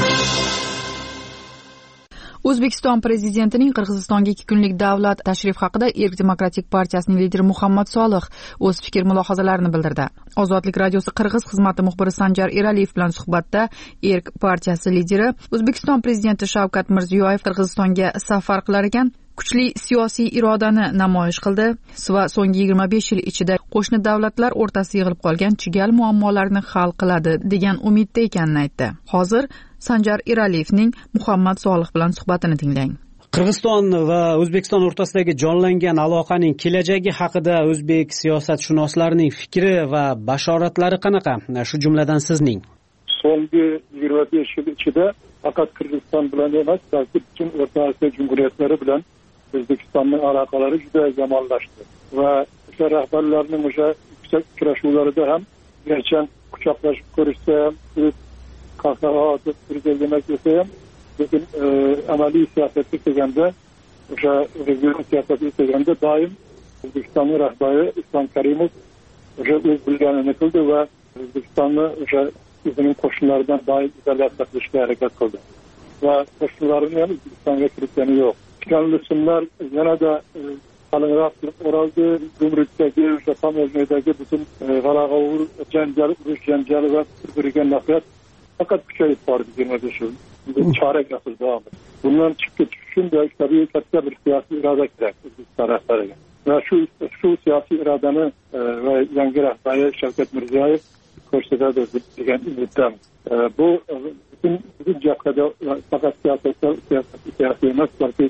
O'zbekiston prezidentining Qirg'izistonga 2 kunlik davlat tashrif haqida Erk demokratik partiyasining lideri Muhammad Solih o'z fikr-mulohazalarini bildirdi. Ozodlik radiosi Qirg'iz xizmati muxbiri Sanjar Eraliyev bilan suhbatda Erk partiyasi lideri O'zbekiston prezidenti Shavkat Mirziyoyev Qirg'izistonga safar qilar ekan kuchli siyosiy irodani namoyish qildi va so'nggi 25 yil ichida qo'shni davlatlar o'rtasida yig'ilib qolgan chigal muammolarni hal qiladi degan umidda ekanini aytdi. Hozir Sanjar Eraliyevning Muhammad Solih bilan suhbatini tinglang. Qirg'iziston va O'zbekiston o'rtasidagi jonlangan aloqaning kelajagi haqida o'zbek siyosatshunoslarining fikri va bashoratlari qanaqa? Shu jumladan sizning. So'nggi 25 yil ichida faqat Qirg'iziston bilan emas, balki butun O'rta Osiyo jumhuriyatlari bilan O'zbekistonning aloqalari juda yomonlashdi va o'sha rahbarlarning o'sha yuksak uchrashuvlarida ham gerçekten quchoqlashib ko'rishsa ham, qahqaha otib demak desa ham, lekin amaliy siyosatga kelganda, o'sha regional siyosatga kelganda doim O'zbekistonning rahbari Islom Karimov o'sha o'z bilganini qildi va O'zbekistonni o'sha o'zining qo'shnilaridan doim izolyatsiya qilishga harakat qildi va qo'shnilarini ham O'zbekistonga kiritgani yo'q. Chiqanlisimlar yanada qalinroq o'raldi. Gumrukdagi o'sha Pamojnedagi butun g'ala-g'ovur, janjal, urush janjali va bir-biriga nafrat faqat kuchayib bordi 25 yil. Chorak asr davomida. Bundan chiqib ketish uchun tabiiy katta bir siyosiy iroda kerak O'zbekiston rahbariga. Va shu siyosiy irodani va yangi rahbari Shavkat Mirziyoyev ko'rsatadi degan umiddaman. Bu butun jabhada faqat siyosiy emas, balki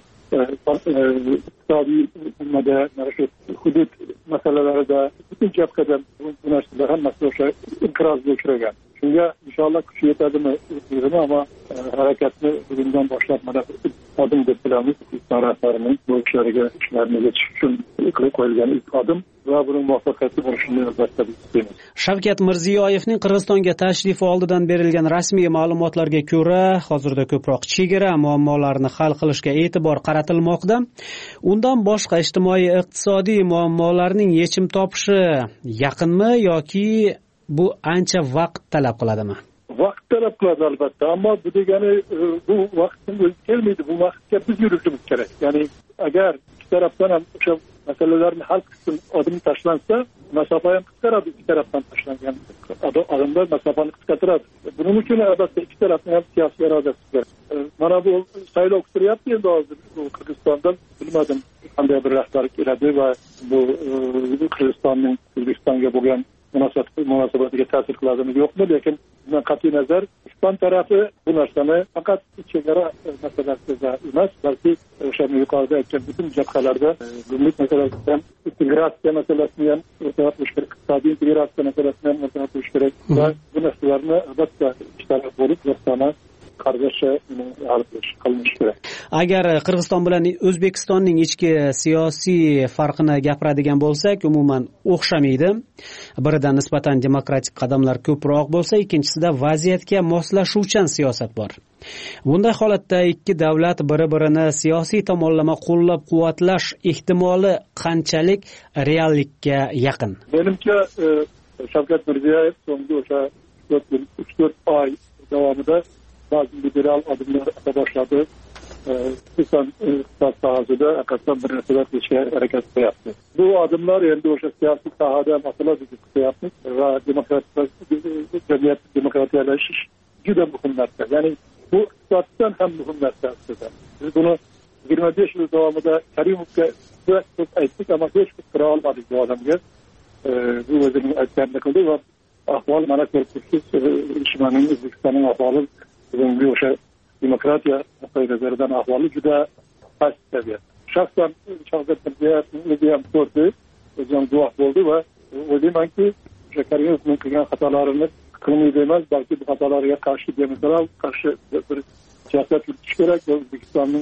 iqtisodiy mana shu hudud masalalarida butun jabhada bu narsalar hammasi o'sha inqirozga uchragan. Shunga inshaalloh kuchi yetadimi bilmayman, ammo harakatni bugundan boshlab mana odim deb bilamiz. Rahbarining bu ishlarni yetish uchun qilib qo'yilgan ilk odim va buning muvaffaqiyatli bo'lishini albatta biz istaymiz. Shavkat Mirziyoyevning Qirg'izistonga tashrifi oldidan berilgan rasmiy ma'lumotlarga ko'ra, hozirda ko'proq chegara muammolarini hal qilishga e'tibor qaratilmoqda. Undan boshqa ijtimoiy iqtisodiy muammolarning yechim topishi yaqinmi yoki bu ancha vaqt talab qiladimi? Vaqt talab qiladi albatta, ammo bu degani bu vaqtning o'zi kelmaydi. Bu vaqtga biz yurishimiz kerak. Ya'ni agar ikki tarafdan ham o'sha masalalarni hal qilishga odim tashlansa, masofa ham qisqaradi. Ikki tarafdan tashlangan odamlar masofani qisqartiradi. Buning uchun albatta ikki tarafning ham siyosiy irodasi kerak. Mana bu saylov kutilyapti endi hozir bu Qirg'izistondan, bilmadim qanday bir rahbar keladi va bu Qirg'izistonning O'zbekistonga bo'lgan munosabatiga ta'sir qiladimi yo'qmi, lekin bundan qat'iy nazar O'zbekiston tarafi bu narsani faqat chegara masalasida emas, balki o'sha yuqorida aytgan butun jabhalarda gumruk masalasida ham, integratsiya masalasini ham o'rtaga qo'yish kerak, iqtisodiy integratsiya masalasini ham o'rtaga qo'yish kerak va bu narsalarni albatta ikki taraf bo'lib do'stona qardoshcha hal qilinishi kerak. Agar Qirg'iziston bilan O'zbekistonning ichki siyosiy farqini gapiradigan bo'lsak, umuman o'xshamaydi. Biridan nisbatan demokratik qadamlar ko'proq bo'lsa, ikkinchisida vaziyatga moslashuvchan siyosat bor. Bunday holatda ikki davlat bir-birini siyosiy tomonlama qo'llab-quvvatlash ehtimoli qanchalik reallikka yaqin? Menimcha Shavkat Mirziyoyev so'nggi o'sha 3-4 oy davomida ba'zi liberal odamlar ata boshladi. Xususan iqtisod sohasida aqasdan bir narsalar qilishga harakat qilyapti. Bu odamlar endi o'sha siyosiy sohada masala qilyapmiz va jamiyat demokratiyalashish juda muhim narsa. Ya'ni bu iqtisoddan ham muhim narsa aslida. Biz buni 25 yil davomida Karimovga ko'p aytdik, ammo hech kim qila olmadik bu odamga. Bu o'zining aytganini qildi va ahvol mana ko'ribsiz, O'zbekistonning ahvoli bugungi o'sha demokratiya nuqtai nazaridan ahvoli juda past saviyada. Shaxsan Shavkat Mirziyoyevning o'zi ham ko'rdi, o'zi ham guvoh bo'ldi va o'ylaymanki, o'sha Karimovning qilgan xatolarini qilmaydi emas, balki bu xatolarga qarshi demoral qarshi bir siyosat yuritish kerak va O'zbekistonning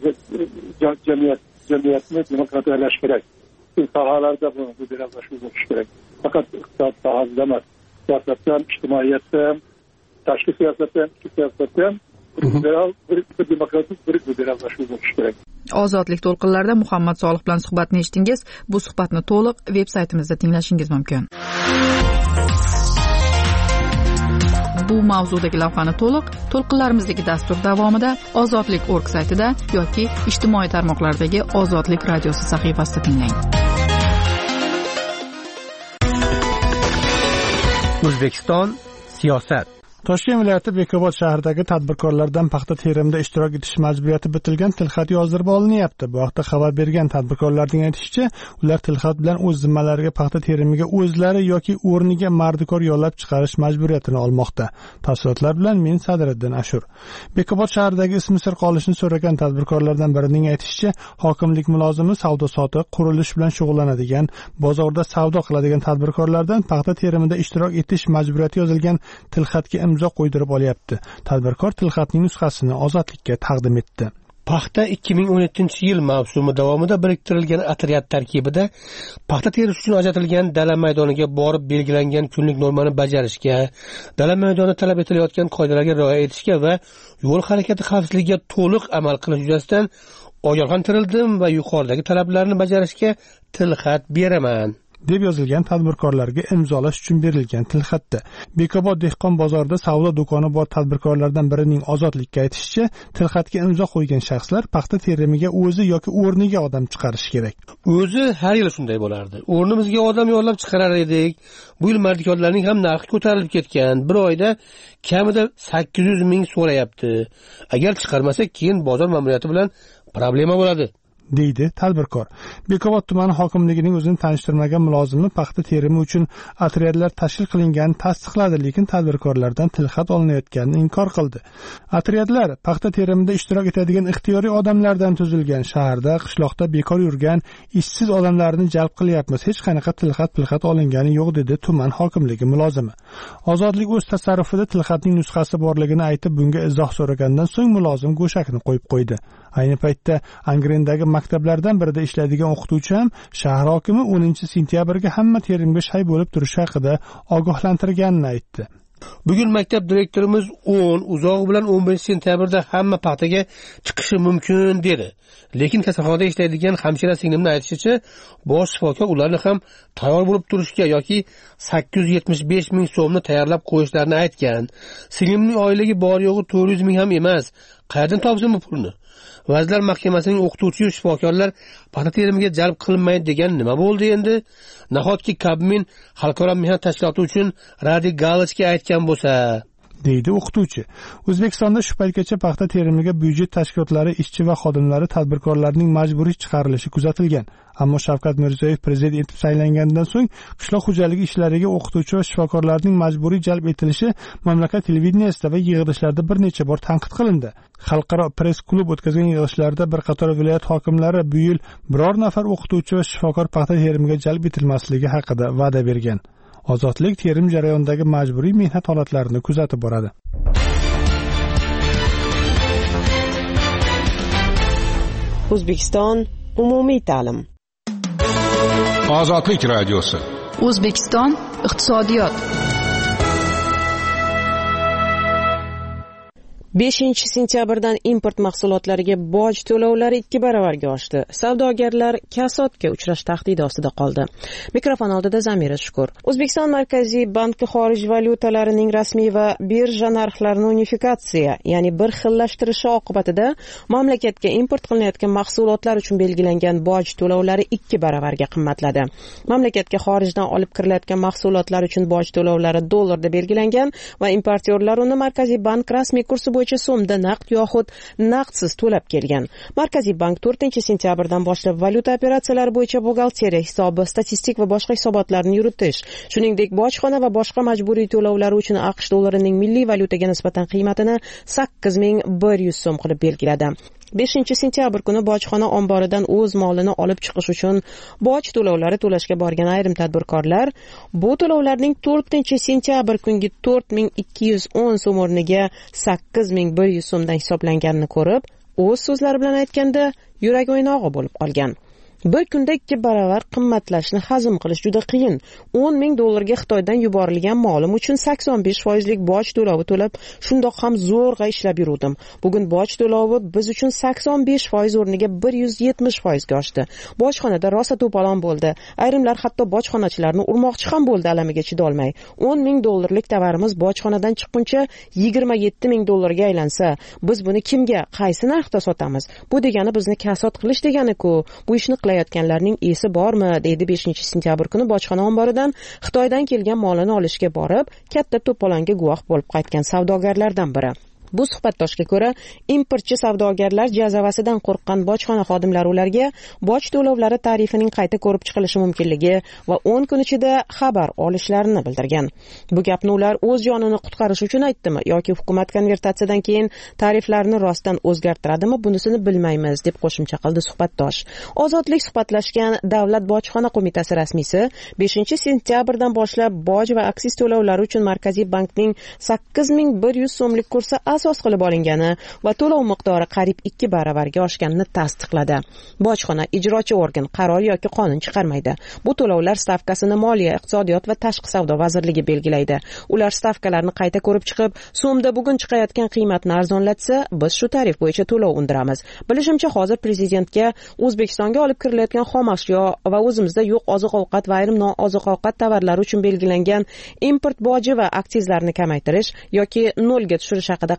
jamiyatni demokratiyalash kerak. Sohalarda bu liberallashuv bo'lishi kerak. Faqat iqtisod sohasida emas, siyosatda ham, ijtimoiyatda ham, tashqi siyosatda ham, ichki siyosatda ham bir demokratik bir liberallashuv bo'lishi kerak. Ozodlik to'lqinlarida Muhammad Solih bilan suhbatni eshitdingiz. Bu suhbatni to'liq veb-saytimizda tinglashingiz mumkin. Bu mavzudagi lavhani to'lqinlarimizdagi dastur davomida ozodlik.org saytida yoki ijtimoiy tarmoqlardagi Ozodlik radiosi sahifasida tinglang. O'zbekiston siyosat. Toshkent viloyati Bekobod shahridagi tadbirkorlardan paxta terimida ishtirok etish majburiyati bitilgan tilxat yozdirib olinyapti. Bu haqda xabar bergan tadbirkorlarning aytishicha, ular tilxat bilan o'z zimmalariga paxta terimiga o'zlari yoki o'rniga mardikor yollab chiqarish majburiyatini olmoqda. Tafsilotlar bilan men Sadriddin Ashur. Bekobod shahridagi ismi sir qolishini so'ragan tadbirkorlardan birining aytishicha, hokimlik mulozimi savdo-sotiq, qurilish bilan shug'ullanadigan, bozorda savdo qiladigan tadbirkorlardan paxta terimida ishtirok etish majburiyati yozilgan tilxatga imzo qo'ydirib olyapti. Tadbirkor tilxatning nusxasini Ozodlikka taqdim etdi. Paxta 2017-yil mavsumi davomida biriktirilgan otryad tarkibida paxta terish uchun ajratilgan dala maydoniga borib belgilangan kunlik normani bajarishga, dala maydoni talab etilayotgan qoidalarga rioya etishga va yo'l harakati xavfsizligiga to'liq amal qilish yuzasidan ogohlantirildim va yuqoridagi talablarni bajarishga tilxat beraman deb yozilgan tadbirkorlarga imzolash uchun berilgan tilxatda. Bekobod dehqon bozorida savdo do'koni bor tadbirkorlardan birining Ozodlikka aytishicha, tilxatga imzo qo'ygan shaxslar paxta terimiga o'zi yoki o'rniga odam chiqarishi kerak. O'zi har yil shunday bo'lardi. O'rnimizga odam yollab chiqarar edik. Bu yil mardikorlarning ham narxi ko'tarilib ketgan. Bir oyda kamida 800 ming so'rayapti. Agar chiqarmasak, keyin bozor ma'muriyati bilan problema bo'ladi, deydi tadbirkor. Bekobod tumani hokimligining o'zini tanishtirmagan mulozimi paxta terimi uchun otryadlar tashkil qilinganini tasdiqladi, lekin tadbirkorlardan tilxat olinayotganini inkor qildi. Otryadlar paxta terimida ishtirok etadigan ixtiyoriy odamlardan tuzilgan, shaharda, qishloqda bekor yurgan ishsiz odamlarni jalb qilyapmiz. Hech qanaqa tilxat olingani yo'q, dedi tuman hokimligi mulozimi. Ozodlik o'z tasarrufida tilxatning nusxasi borligini aytib, bunga izoh so'ragandan so'ng mulozim go'shakni qo'yib qo'ydi. Ayni paytda Angrendagi maktablardan birida ishlaydigan o'qituvchi ham shahar hokimi 10-sentyabrga hamma terimga shay bo'lib turishi haqida ogohlantirganini aytdi. Bugun maktab direktorimiz 10, uzog'i bilan 15-sentyabrda hamma paxtaga chiqishi mumkin dedi. Lekin kasalxonada ishlaydigan hamshira singlimning aytishicha, bosh shifokor ularni ham tayyor bo'lib turishga yoki 875 ming so'mni tayyorlab qo'yishlarini aytgan. Singlimning oyligi bor yo'g'i 400 ming ham emas. Qayerdan topsin bu pulni? Vazirlar Mahkamasining o'qituvchi va shifokorlar paxta terimiga jalb qilinmaydi degan nima bo'ldi endi? Nahotki Kabmin xalqaro mehnat tashkiloti uchun Radi Galichga aytgan bo'lsa, deydi o'qituvchi. O'zbekistonda shu paytgacha paxta terimiga byudjet tashkilotlari, ishchi va xodimlari, tadbirkorlarning majburiy chiqarilishi kuzatilgan. Ammo Shavkat Mirziyoyev prezident etib saylangandan so'ng qishloq xo'jaligi ishlariga o'qituvchi va shifokorlarning majburiy jalb etilishi mamlakat televideniyasida va yig'ilishlarda bir necha bor tanqid qilindi. Xalqaro press klub o'tkazgan yig'ilishlarda bir qator viloyat hokimlari bu yil biror nafar o'qituvchi va shifokor paxta terimiga jalb etilmasligi haqida va'da bergan. Ozodlik terim jarayonidagi majburiy mehnat holatlarini kuzatib boradi. O'zbekiston umumiy ta'lim. Ozodlik radiosi. O'zbekiston iqtisodiyot. 5-sentyabrdan import mahsulotlariga boj to'lovlari 2 baravarga oshdi. Savdogarlar kasodga uchrash tahdidi ostida qoldi. Mikrofon oldida Zamira Shukur. O'zbekiston Markaziy banki xorij valyutalarining rasmiy va birja narxlarini unifikatsiya, ya'ni bir xillashtirishi oqibatida mamlakatga import qilinayotgan mahsulotlar uchun belgilangan boj to'lovlari 2 baravarga qimmatladi. Mamlakatga xorijdan olib kirilayotgan mahsulotlar uchun boj to'lovlari dollarda belgilangan va importyorlar uni Markaziy bank rasmiy kursi bo'yicha so'mda naqd yoxud naqdsiz to'lab kelgan. Markaziy bank 4-sentyabrdan boshlab valyuta operatsiyalari bo'yicha buxgalteriya hisobi, statistik va boshqa hisobotlarni yuritish, shuningdek bojxona va boshqa majburiy to'lovlar uchun AQSh dollarining milliy valyutaga nisbatan qiymatini 8100 so'm qilib belgiladi. 5-sentyabr kuni bojxona omboridan o'z molini olib chiqish uchun boj to'lovlari to'lashga borgan ayrim tadbirkorlar bu to'lovlarning 4-sentyabr kungi 4210 so'm o'rniga 8100 so'mdan hisoblanganini ko'rib, o'z so'zlari bilan aytganda, yurak o'ynog'i bo'lib qolgan. Bir kunda 2 baravar qimmatlashni hazm qilish juda qiyin. 10 ming dollarga Xitoydan yuborilgan molim uchun 85% boj to'lovi to'lab, shundoq ham zo'rg'a ishlab yurdim. Bugun boj to'lovi biz uchun 85% o'rniga 170% ga oshdi. Bojxonada rosa to'polon bo'ldi. Ayrimlar hatto bojxonachilarni urmoqchi ham bo'ldi alamiga chidolmay. 10 ming dollarlik tovarimiz bojxonadan chiqquncha 27 ming dollarga aylansa, biz buni kimga, qaysi narxda sotamiz? Bu degani bizni kasod qilish degani-ku. Bu ishni qilayotganlarning esi bormi, deydi 5-sentyabr kuni bojxona omboridan Xitoydan kelgan molini olishga borib, katta to'polonga guvoh bo'lib qaytgan savdogarlardan biri. Bu suhbatdoshga ko'ra, importchi savdogarlar jazavasidan qo'rqqan bojxona xodimlari ularga boj to'lovlari tarifining qayta ko'rib chiqilishi mumkinligi va 10 kun ichida xabar olishlarini bildirgan. Bu gapni ular o'z jonini qutqarish uchun aytdimi yoki hukumat konvertatsiyadan keyin tariflarni rostdan o'zgartiradimi, bunisini bilmaymiz, deb qo'shimcha qildi suhbatdosh. Ozodlik suhbatlashgan Davlat bojxona qo'mitasi rasmiysi 5-sentyabrdan boshlab boj va aksiz to'lovlari uchun Markaziy bankning 8100 so'mlik kursi asos qilib olingani va to'lov miqdori qariyb 2 baravarga oshganini tasdiqladi. Bojxona ijrochi organ qaror yoki qonun chiqarmaydi. Bu to'lovlar stavkasini Moliya, Iqtisodiyot va Tashqi savdo vazirligi belgilaydi. Ular stavkalarni qayta ko'rib chiqib, so'mda bugun chiqayotgan qiymatni arzonlatsa, biz shu tarif bo'yicha to'lov undiramiz. Bilishimcha, hozir prezidentga O'zbekistonga olib kirilayotgan xom ashyo va o'zimizda yo'q oziq-ovqat va ayrim nooziq-ovqat tovarlari uchun belgilangan import boji va aksizlarni kamaytirish yoki nolga tushirish haqida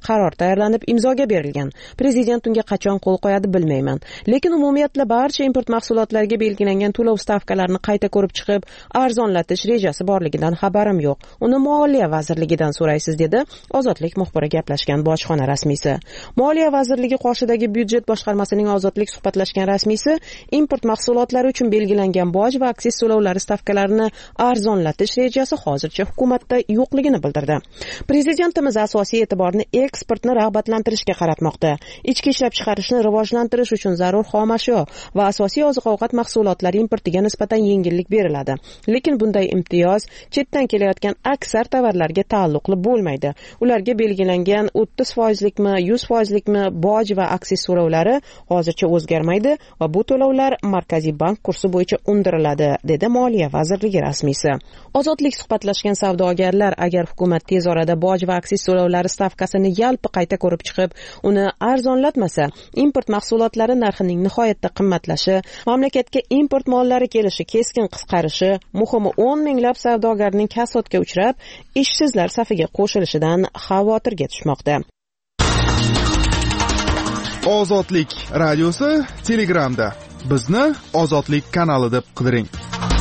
qaror tayyorlanib imzoga berilgan. Prezident unga qachon qo'l qo'yadi bilmayman. Lekin umumiyatla barcha import mahsulotlariga belgilangan to'lov stavkalarini qayta ko'rib chiqib, arzonlatish rejasi borligidan xabarim yo'q. Uni Moliya vazirligidan so'raysiz, dedi Ozodlik muxbiri gaplashgan bojxona rasmiysi. Moliya vazirligi qoshidagi byudjet boshqarmasining Ozodlik suhbatlashgan rasmiysi import mahsulotlari uchun belgilangan boj va aksiz to'lovlari stavkalarini arzonlatish rejasi hozircha hukumatda yo'qligini bildirdi. Prezidentimiz asosiy e'tiborni eksportni rag'batlantirishga qaratmoqda. Ichki ishlab chiqarishni rivojlantirish uchun zarur xom ashyo va asosiy oziq-ovqat mahsulotlari importiga nisbatan yengillik beriladi. Lekin bunday imtiyoz chetdan kelayotgan aksar tovarlarga taalluqli bo'lmaydi. Ularga belgilangan 30%likmi, 100%likmi boj va aksiz to'lovlari hozircha o'zgarmaydi va bu to'lovlar Markaziy bank kursi bo'yicha undiriladi, dedi Moliya vazirligi rasmiysi. Ozodlik suhbatlashgan savdogarlar agar hukumat tez orada boj va aksiz to'lovlari stavkasini yalpi qayta ko'rib chiqib, uni arzonlatmasa, import mahsulotlari narxining nihoyatda qimmatlashi, mamlakatga import mollari kelishi keskin qisqarishi, muhimi 10 minglab savdogarning kasodga uchrab, ishsizlar safiga qo'shilishidan xavotirga tushmoqda. Ozodlik radiosi Telegramda. Bizni Ozodlik kanali deb qidiring.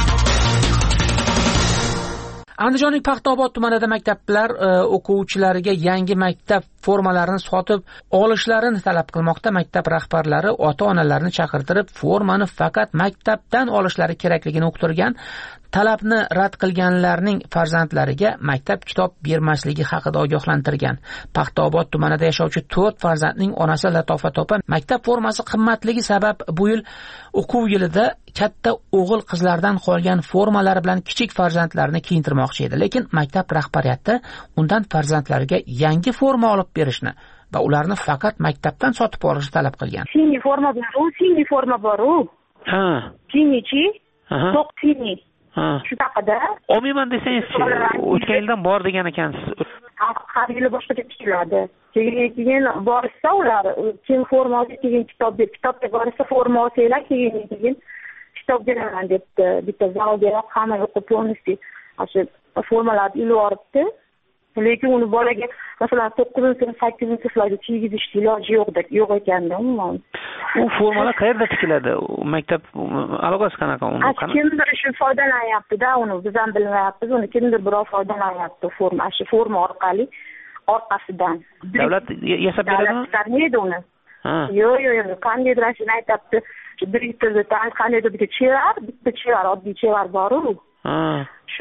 Andijonning Paxtaobod tumanida maktablar o'quvchilariga yangi maktab formalarini sotib olishlarini talab qilmoqda. Maktab rahbarlari ota-onalarni chaqirtirib, formani faqat maktabdan olishlari kerakligini uqtirgan. Talabni rad qilganlarning farzandlariga maktab kitob bermasligi haqida ogohlantirgan. Paxtaobod tumanida yashovchi 4 farzandning onasi Latofa topa maktab formasi qimmatligi sabab bu yil o'quv yilida katta o'g'il qizlardan qolgan formalari bilan kichik farzandlarini kiyintirmoqchi edi. Lekin maktab rahbariyati undan farzandlariga yangi forma olib berishni va ularni faqat maktabdan sotib olishni talab qilgan. Singi forma bor-u. Ha. Singichi? To'q singi. Shu haqida. Olmayman desangiz, o'tgan yildan bor degan ekansiz. Har yili boshqacha tikiladi. Keyin borsa ular, keyin forma olib, keyin kitobga borsa forma olsanglar, keyin kitob beraman debdi. Bitta zalga hamma o'qib bo'lmishdi. Shu formalarni ilib olibdi. Lekin uni bolaga masalan 9-8-sinflarga kiygizishga iloji yo'q ekanda umuman. U formalar qayerda tikiladi? Maktab aloqasi qanaqa uni? Kimdir shu foydalanyapti-da, uni biz ham bilmayapmiz. Uni kimdir birov foydalanyapti forma orqali orqasidan. Davlat yasab beradimi? Davlat uni. Yo'q, qandaydir shuni aytibdi. Direktorda qandaydir bitta chevar, oddiy chevar bor-u. Shu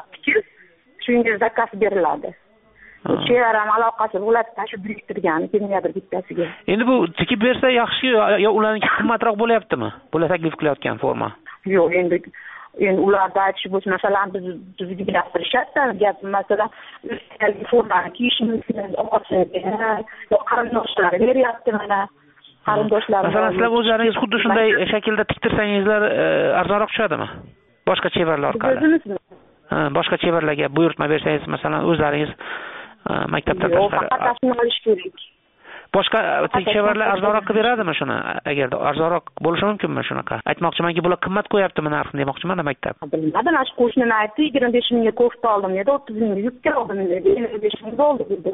shunga zakaz beriladi. Chevar ham aloqasi bo'ladi shu direktorga, kimgadir bittasiga. Endi bu tikib bersa yaxshi yo ularniki qimmatroq bo'lyaptimi? Bular taklif qilayotgan forma. Yo'q, endi ularda aytish bo'lsa, masalan, bizga gapirishadi, masalan, formani kiyishimizni oqasiga, yo qarindoshlari beryapti mana. Qarindoshlari. Masalan, sizlar o'zlaringiz xuddi shunday shaklda tiktirsangizlar arzonroq tushadimi? Boshqa chevarlar orqali. Boshqa chevarlarga buyurtma bersangiz, masalan, o'zlaringiz maktabdan tashqari. Yo'q, faqat shuni olish kerak. Boshqa chevarlar arzonroq qilib beradimi shuni? Agarda arzonroq bo'lishi mumkinmi shunaqa? Aytmoqchimanki, bular qimmat qo'yaptimi narxni demoqchiman maktab. Bilmadim, mana shu qo'shnini aytdi, 25 mingga kofta oldim dedi, 30 mingga yubka oldim dedi, 25 ming bo'ldi dedi.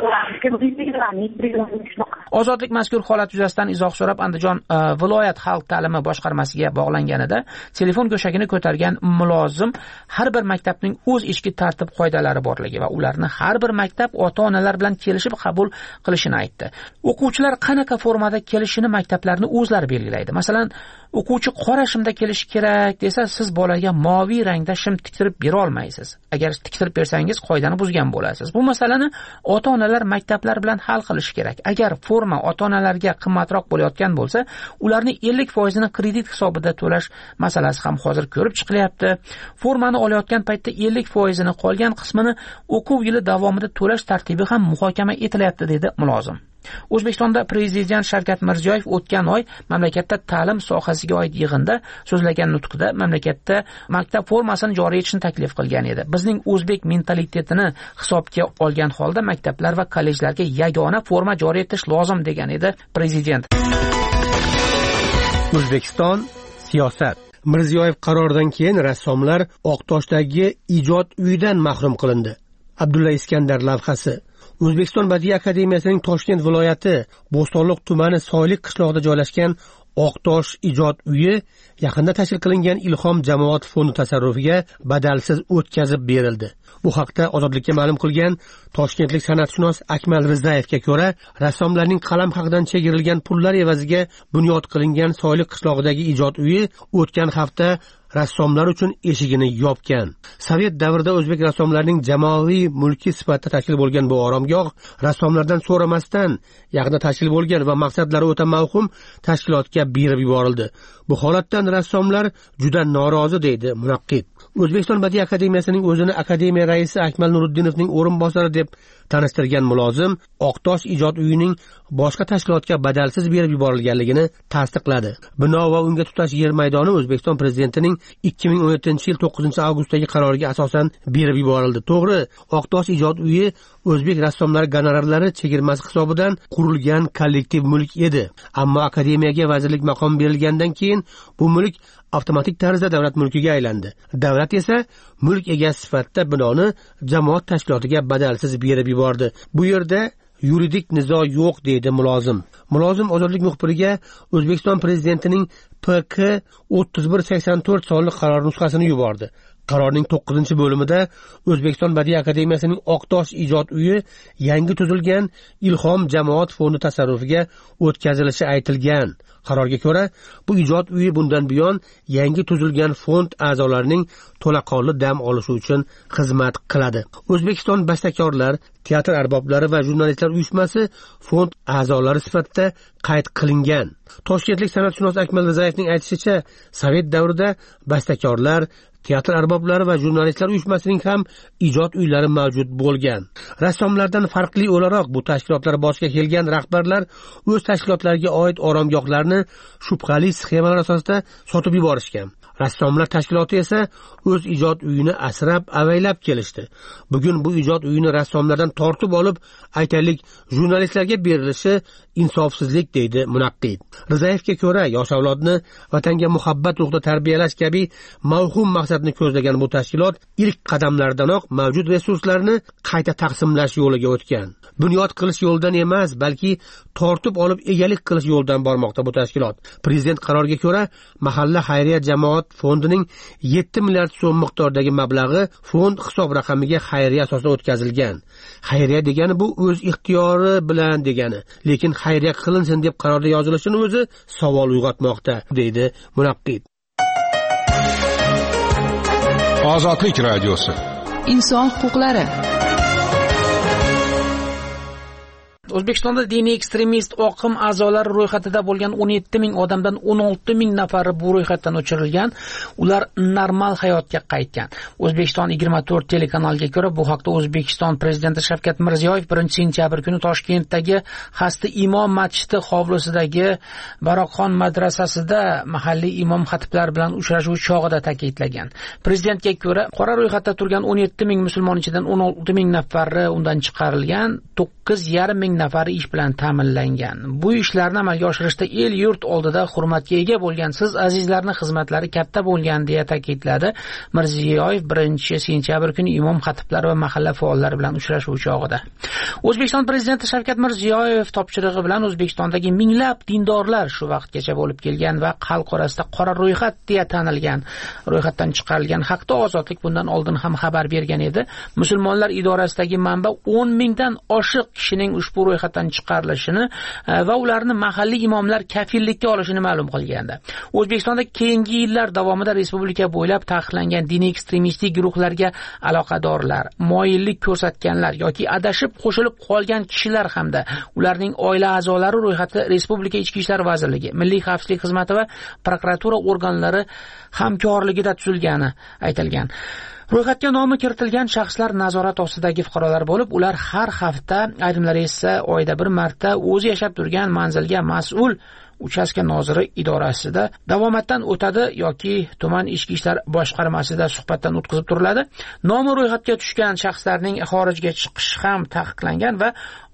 Ozodlik mazkur holat yuzasidan izoh so'rab Andijon viloyat xalq ta'limi boshqarmasiga bog'langanida telefon go'shagini ko'targan mulozim har bir maktabning o'z ichki tartib qoidalari borligi va ularni har bir maktab ota-onalar bilan kelishib qabul qilishini aytdi. O'quvchilar qanaqa formada kelishini maktablarni o'zlari belgilaydi. Masalan, o'quvchi qora shimda kelishi kerak desa, siz bolaga moviy rangda shim tiktirib bera olmaysiz. Agar tiktirib bersangiz, qoidani buzgan bo'lasiz. Bu masalani ota-onalar maktablar bilan hal qilish kerak. Agar forma ota-onalarga qimmatroq bo'layotgan bo'lsa, ularni 50% ni kredit hisobida to'lash masalasi ham hozir ko'rib chiqilyapti. Formani olayotgan paytda 50% ni qolgan qismini o'quv yili davomida to'lash tartibi ham muhokama etilyapti, dedi mulozim. O'zbekistonda Prezident Shavkat Mirziyoyev o'tgan oy mamlakatda ta'lim sohasiga oid yig'inda so'zlagan nutqida mamlakatda maktab formasini joriy etishni taklif qilgan edi. Bizning o'zbek mentalitetini hisobga olgan holda maktablar va kollejlarga yagona forma joriy etish lozim degan edi Prezident. O'zbekiston siyosat. Mirziyoyev qaroridan keyin rassomlar Oqtoshdagi ijod uyidan mahrum qilindi. Abdulla Iskandar lavhasi. O'zbekiston Badiiy akademiyasining Toshkent viloyati Bo'stonliq tumani Soylik qishlog'ida joylashgan Oqtosh ijod uyi yaqinda tashkil qilingan Ilhom jamoat fondi tasarrufiga badalsiz o'tkazib berildi. Bu haqda Ozodlikka ma'lum qilgan toshkentlik san'atshunos Akmal Rizayevga ko'ra, rassomlarning qalam haqidan chegirilgan pullar evaziga bunyod qilingan Soylik qishlog'idagi ijod uyi o'tgan hafta rassomlar uchun eshigini yopgan. Sovet davrida o'zbek rassomlarining jamoaviy mulki sifatida tashkil bo'lgan bu oromgoh rassomlardan so'ramasdan yaqinda tashkil bo'lgan va maqsadlari o'ta mavhum tashkilotga berib yuborildi. Bu holatdan rassomlar juda norozi deydi munaqqid. O'zbekiston Badiiy akademiyasining o'zini akademiya raisi Akmal Nuriddinovning o'rinbosari deb tanishtirgan mulozim Oqtosh ijod uyining boshqa tashkilotga badalsiz berib yuborilganligini tasdiqladi. Bino va unga tutash yer maydoni O'zbekiston prezidentining 2017-yil 9-avgustdagi qaroriga asosan berib yuborildi. To'g'ri, Oqtosh ijod uyi o'zbek rassomlari gonorarlari chegirmasi hisobidan qurilgan kollektiv mulk edi. Ammo akademiyaga vazirlik maqomi berilgandan keyin bu mulk avtomatik tarzda davlat mulkiga aylandi. Davlat esa mulk egasi sifatida binoni jamoat tashkilotiga badalsiz berib yubordi. Bu yerda yuridik nizo yo'q deydi mulozim. Mulozim Ozodlik muxbiriga O'zbekiston prezidentining PK 3184 sonli qaror nusxasini yubordi. Qarorning 9-bo'limida O'zbekiston Badiiy akademiyasining Oqtosh ijod uyi yangi tuzilgan Ilhom jamoat fondi tasarrufiga o'tkazilishi aytilgan. Qarorga ko'ra, bu ijod uyi bundan buyon yangi tuzilgan fond a'zolarining to'laqonli dam olishi uchun xizmat qiladi. O'zbekiston bastakorlar, teatr arboblari va jurnalistlar uyushmasi fond a'zolari sifatida qayd qilingan. Toshkentlik san'atshunos Akmal Rizayevning aytishicha, Sovet davrida bastakorlar, teatr arboblari va jurnalistlar uyushmasining ham ijod uylari mavjud bo'lgan. Rassomlardan farqli o'laroq bu tashkilotlar boshiga kelgan rahbarlar o'z tashkilotlariga oid oromgohlarni shubhali sxemalar asosida sotib yuborishgan. Rassomlar tashkiloti esa o'z ijod uyini asrab avaylab kelishdi. Bugun bu ijod uyini rassomlardan tortib olib, aytaylik, jurnalistlarga berilishi insofsizlik deydi munaqqid. Rizayevga ko'ra, yosh avlodni vatanga muhabbat ruhida tarbiyalash kabi mavhum maqsadni ko'zlagan bu tashkilot ilk qadamlardanoq mavjud resurslarni qayta taqsimlash yo'liga o'tgan. Bunyod qilish yo'ldan emas, balki tortib olib egalik qilish yo'ldan bormoqda bu tashkilot. Prezident qaroriga ko'ra, mahalla xayriya jamoat fondining 7 milliard so'm miqdordagi mablag'i fond hisob raqamiga xayriya asosida o'tkazilgan. Xayriya degani bu o'z ixtiyori bilan degani, lekin xayriya qilinsin deb qarorda yozilishini o'zi savol uyg'otmoqda, deydi munaqqid. Ozodlik radiosi. Inson huquqlari. O'zbekistonda diniy ekstremist oqim a'zolari ro'yxatida bo'lgan 17 ming odamdan 16 ming nafari bu ro'yxatdan o'chirilgan. Ular normal hayotga qaytgan. O'zbekiston 24 telekanaliga ko'ra, bu haqda O'zbekiston prezidenti Shavkat Mirziyoyev 1-sentyabr kuni Toshkentdagi Hasti Imom masjidi hovlisidagi Baroqxon madrasasida mahalliy imom xatiblar bilan uchrashuv chog'ida ta'kidlagan. Prezidentga ko'ra, qora ro'yxatda turgan 17 ming musulmon ichidan 16 ming nafari undan chiqarilgan, 9,5 ming nafari ish bilan ta'minlangan. Bu ishlarni amalga oshirishda el yurt oldida hurmatga ega bo'lgan siz azizlarning xizmatlari katta bo'lgan deya ta'kidladi Mirziyoyev 1-sentyabr kuni imom xatiblar va mahalla faollari bilan uchrashuv chog'ida. O'zbekiston prezidenti Shavkat Mirziyoyev topshirig'i bilan O'zbekistondagi minglab dindorlar shu vaqtgacha bo'lib kelgan va xalq orasida qora ro'yxat deya tanilgan ro'yxatdan chiqarilgan haqda Ozodlik bundan oldin ham xabar bergan edi. Musulmonlar idorasidagi manba 10 mingdan oshiq kishining ushbu ro'yxatdan chiqarilishini va ularni mahalliy imomlar kafillikka olishini ma'lum qilgandi. O'zbekistonda keyingi yillar davomida respublika bo'ylab taqiqlangan diniy ekstremistik guruhlarga aloqadorlar, moyillik ko'rsatganlar yoki adashib qo'shilib qolgan kishilar hamda ularning oila a'zolari ro'yxati Respublika Ichki ishlar vazirligi, Milliy xavfsizlik xizmati va prokuratura organlari hamkorligida tuzilgani aytilgan. Ro'yxatga nomi kiritilgan shaxslar nazorat ostidagi fuqarolar bo'lib, ular har hafta, ayrimlari esa oyda bir marta o'zi yashab turgan manzilga mas'ul uchastka noziri idorasida davomatdan o'tadi yoki tuman ichki ishlar boshqarmasida suhbatdan o'tkazib turiladi. Nomi ro'yxatga tushgan shaxslarning xorijga chiqishi ham taqiqlangan va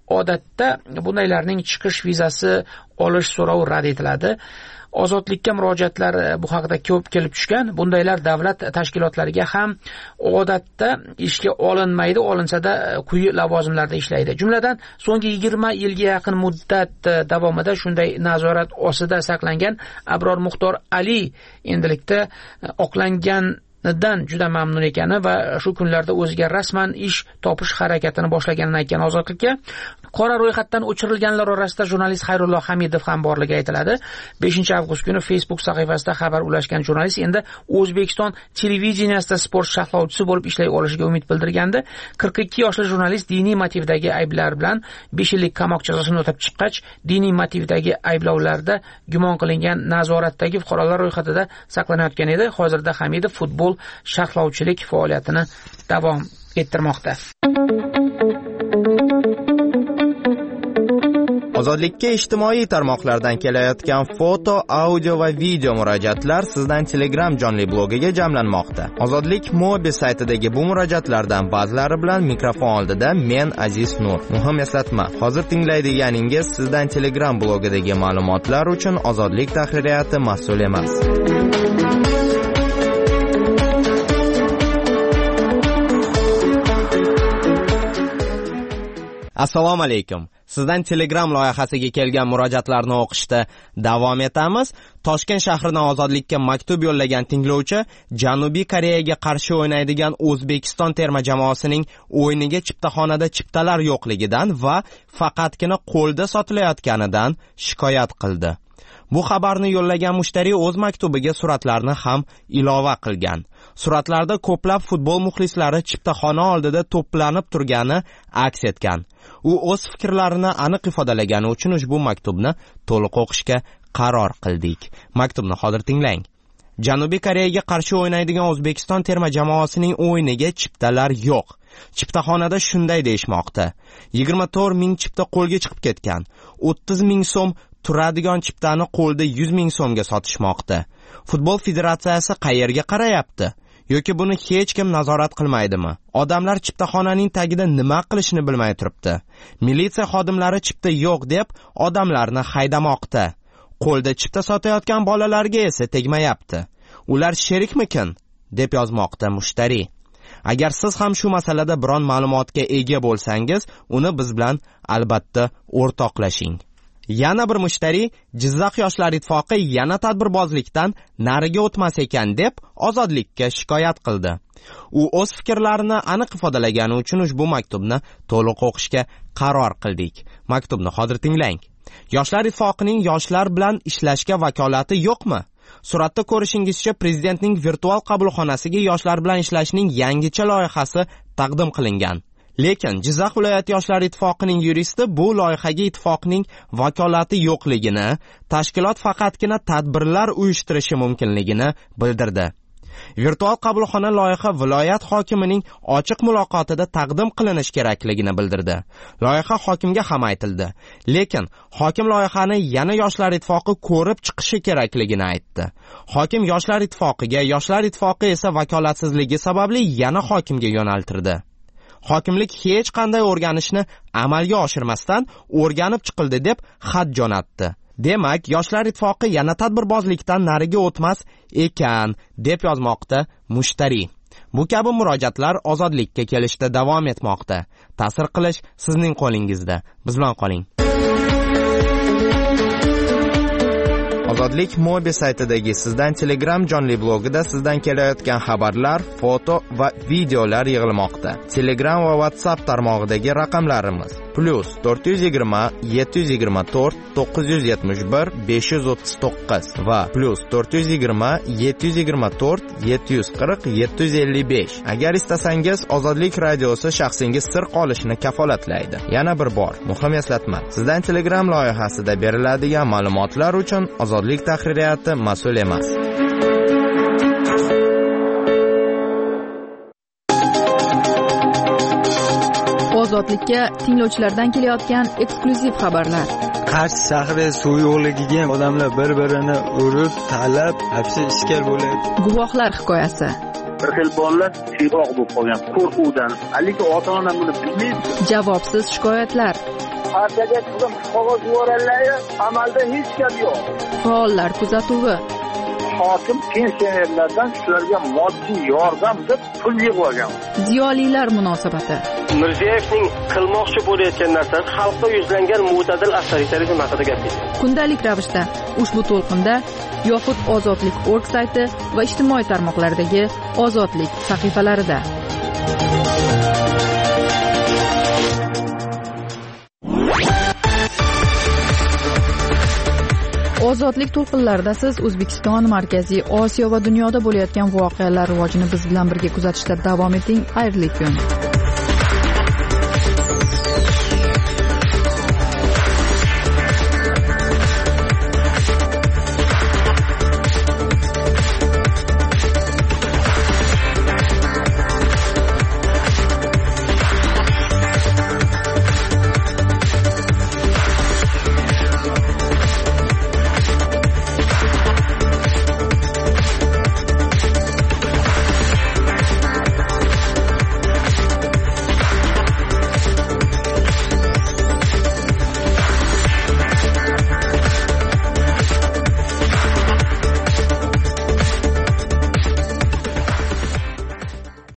odatda bundaylarning chiqish vizasi olish so'rovi rad etiladi. Ozodlikka murojaatlar bu haqida ko'p kelib tushgan. Bundaylar davlat tashkilotlariga ham odatda ishga olinmaydi, olinsada quyi lavozimlarda ishlaydi. Jumladan, so'nggi 20 yilga yaqin muddat davomida shunday nazorat ostida saqlangan Abror Muxtor Ali endilikda oqlanganidan juda mamnun ekani va shu kunlarda o'ziga rasman ish topish harakatini boshlaganini aytgan Ozodlikka. Qora ro'yxatdan o'chirilganlar orasida jurnalist Xayrulloh Hamidov ham borligi aytiladi. 5-avgust kuni Facebook sahifasida xabar ulashgan jurnalist endi O'zbekiston televideniyasida sport sharhlovchisi bo'lib ishlay olishiga umid bildirgandi. 42 yoshli jurnalist diniy motivdagi ayblar bilan 5 yillik qamoq jazosini o'tab chiqqach, diniy motivdagi ayblovlarda gumon qilingan nazoratdagi fuqarolar ro'yxatida saqlanayotgan edi. Hozirda Hamidov futbol sharhlovchilik faoliyatini davom ettirmoqda. Ozodlikka ijtimoiy tarmoqlardan kelayotgan foto, audio va video murojaatlar sizdan Telegram jonli blogiga jamlanmoqda. Ozodlik Mobi saytidagi bu murojaatlardan ba'zilari bilan mikrofon oldida men Aziz Nur. Muhim eslatma, hozir tinglaydiganingiz sizdan Telegram blogidagi ma'lumotlar uchun Ozodlik tahririyati mas'ul emas. Assalomu alaykum. Sizdan Telegram loyihasiga kelgan murojaatlarni o'qishda davom etamiz. Toshkent shahridan Ozodlikka maktub yo'llagan tinglovchi Janubiy Koreyaga qarshi o'ynaydigan O'zbekiston terma jamoasining o'yiniga chiptaxonada chiptalar yo'qligidan va faqatgina qo'lda sotilayotganidan shikoyat qildi. Bu xabarni yo'llagan mushtari o'z maktubiga suratlarni ham ilova qilgan. Suratlarda ko'plab futbol muxlislari chiptaxona oldida to'planib turgani aks etgan. U o'z fikrlarini aniq ifodalagani uchun ushbu maktubni to'liq o'qishga qaror qildik. Maktubni hozir tinglang. Janubiy Koreyaga qarshi o'ynaydigan O'zbekiston terma jamoasining o'yiniga chiptalar yo'q. Chiptaxonada shunday deyishmoqda. 24 ming chipta qo'lga chiqib ketgan. 30 ming so'm turadigan chiptani qo'lda 100 ming so'mga sotishmoqda. Futbol federatsiyasi qayerga qarayapti? Yoki buni hech kim nazorat qilmaydimi? Odamlar chiptaxonaning tagida nima qilishni bilmay turibdi. Militsiya xodimlari chipta yo'q deb odamlarni haydamoqda. Qo'lda chipta sotayotgan bolalarga esa tegmayapti. Ular sherikmikin? deb yozmoqda mushtari. Agar siz ham shu masalada biron ma'lumotga ega bo'lsangiz, uni biz bilan albatta o'rtoqlashing. Yana bir mushtari Jizzax yoshlar ittifoqi yana tadbirbozlikdan nariga o'tmas ekan deb Ozodlikka shikoyat qildi. U o'z fikrlarini aniq ifodalagani uchun ushbu maktubni to'liq o'qishga qaror qildik. Maktubni hozir tinglang. Yoshlar ittifoqining yoshlar bilan ishlashga vakolati yo'qmi? Suratda ko'rishingizcha prezidentning virtual qabulxonasiga yoshlar bilan ishlashning yangicha loyihasi taqdim qilingan. Lekin Jizzax viloyati yoshlar ittifoqining yuristi bu loyihaga ittifoqning vakolati yo'qligini, tashkilot faqatgina tadbirlar uyushtirishi mumkinligini bildirdi. Virtual qabulxona loyiha viloyat hokimining ochiq muloqotida taqdim qilinish kerakligini bildirdi. Loyiha hokimga ham aytildi. Lekin hokim loyihani yana yoshlar ittifoqi ko'rib chiqishi kerakligini aytdi. Hokim yoshlar ittifoqiga, yoshlar ittifoqi esa vakolatsizligi sababli yana hokimga yo'naltirdi. Hokimlik hech qanday o'rganishni amalga oshirmasdan o'rganib chiqildi deb xat jo'natdi. Demak, yoshlar ittifoqi yana tadbirbozlikdan nariga o'tmas ekan deb yozmoqda mushtari. Bu kabi murojaatlar Ozodlikka kelishda davom etmoqda. Ta'sir qilish sizning qo'lingizda. Biz bilan qoling. Ozodlik Mobi saytidagi sizdan Telegram jonli blogida sizdan kelayotgan xabarlar, foto va videolar yig'ilmoqda. Telegram va WhatsApp tarmog'idagi raqamlarimiz +420 724 971 539 va +420 724 740 755. Agar istasangiz, Ozodlik radiosi shaxsingiz sir qolishini kafolatlaydi. Yana bir bor, muhim eslatma. Sizdan Telegram loyihasida beriladigan ma'lumotlar uchun Ozodlik tahririyati mas'ul emas. Ozodlikka tinglovchilardan kelayotgan eksklyuziv xabarlar. Qarshi shahri suv yo'qligiga odamlar bir-birini urib, talab, hapsi ishkal bo'ladi. Guvohlar hikoyasi. bir xil bolalar tiyroq bo'lib qolgan qo'rquvdan. Lekin ota-ona buni bilmaydi. Javobsiz shikoyatlar. Partiyaga qizim qog'oz yuboradilar, amalda hech gap yo'q. Faollar kuzatuvi. Hokim pensionerlardan shularga moddiy yordam deb pul yig'ib. Ziyolilar munosabati. Mirziyoyevning qilmoqchi bo'layotgan narsasi xalqqa yuzlangan mo'tadil avtoritarizm haqida gapirdi. Kundalik ravishda ushbu to'lqinda yoxud ozodlik.org sayti va ijtimoiy tarmoqlardagi ozodlik sahifalarida. Ozodlik to'lqinlarida siz O'zbekiston, Markaziy Osiyo va dunyoda bo'layotgan voqealar rivojini biz bilan birga kuzatishda davom eting. Xayrli kun.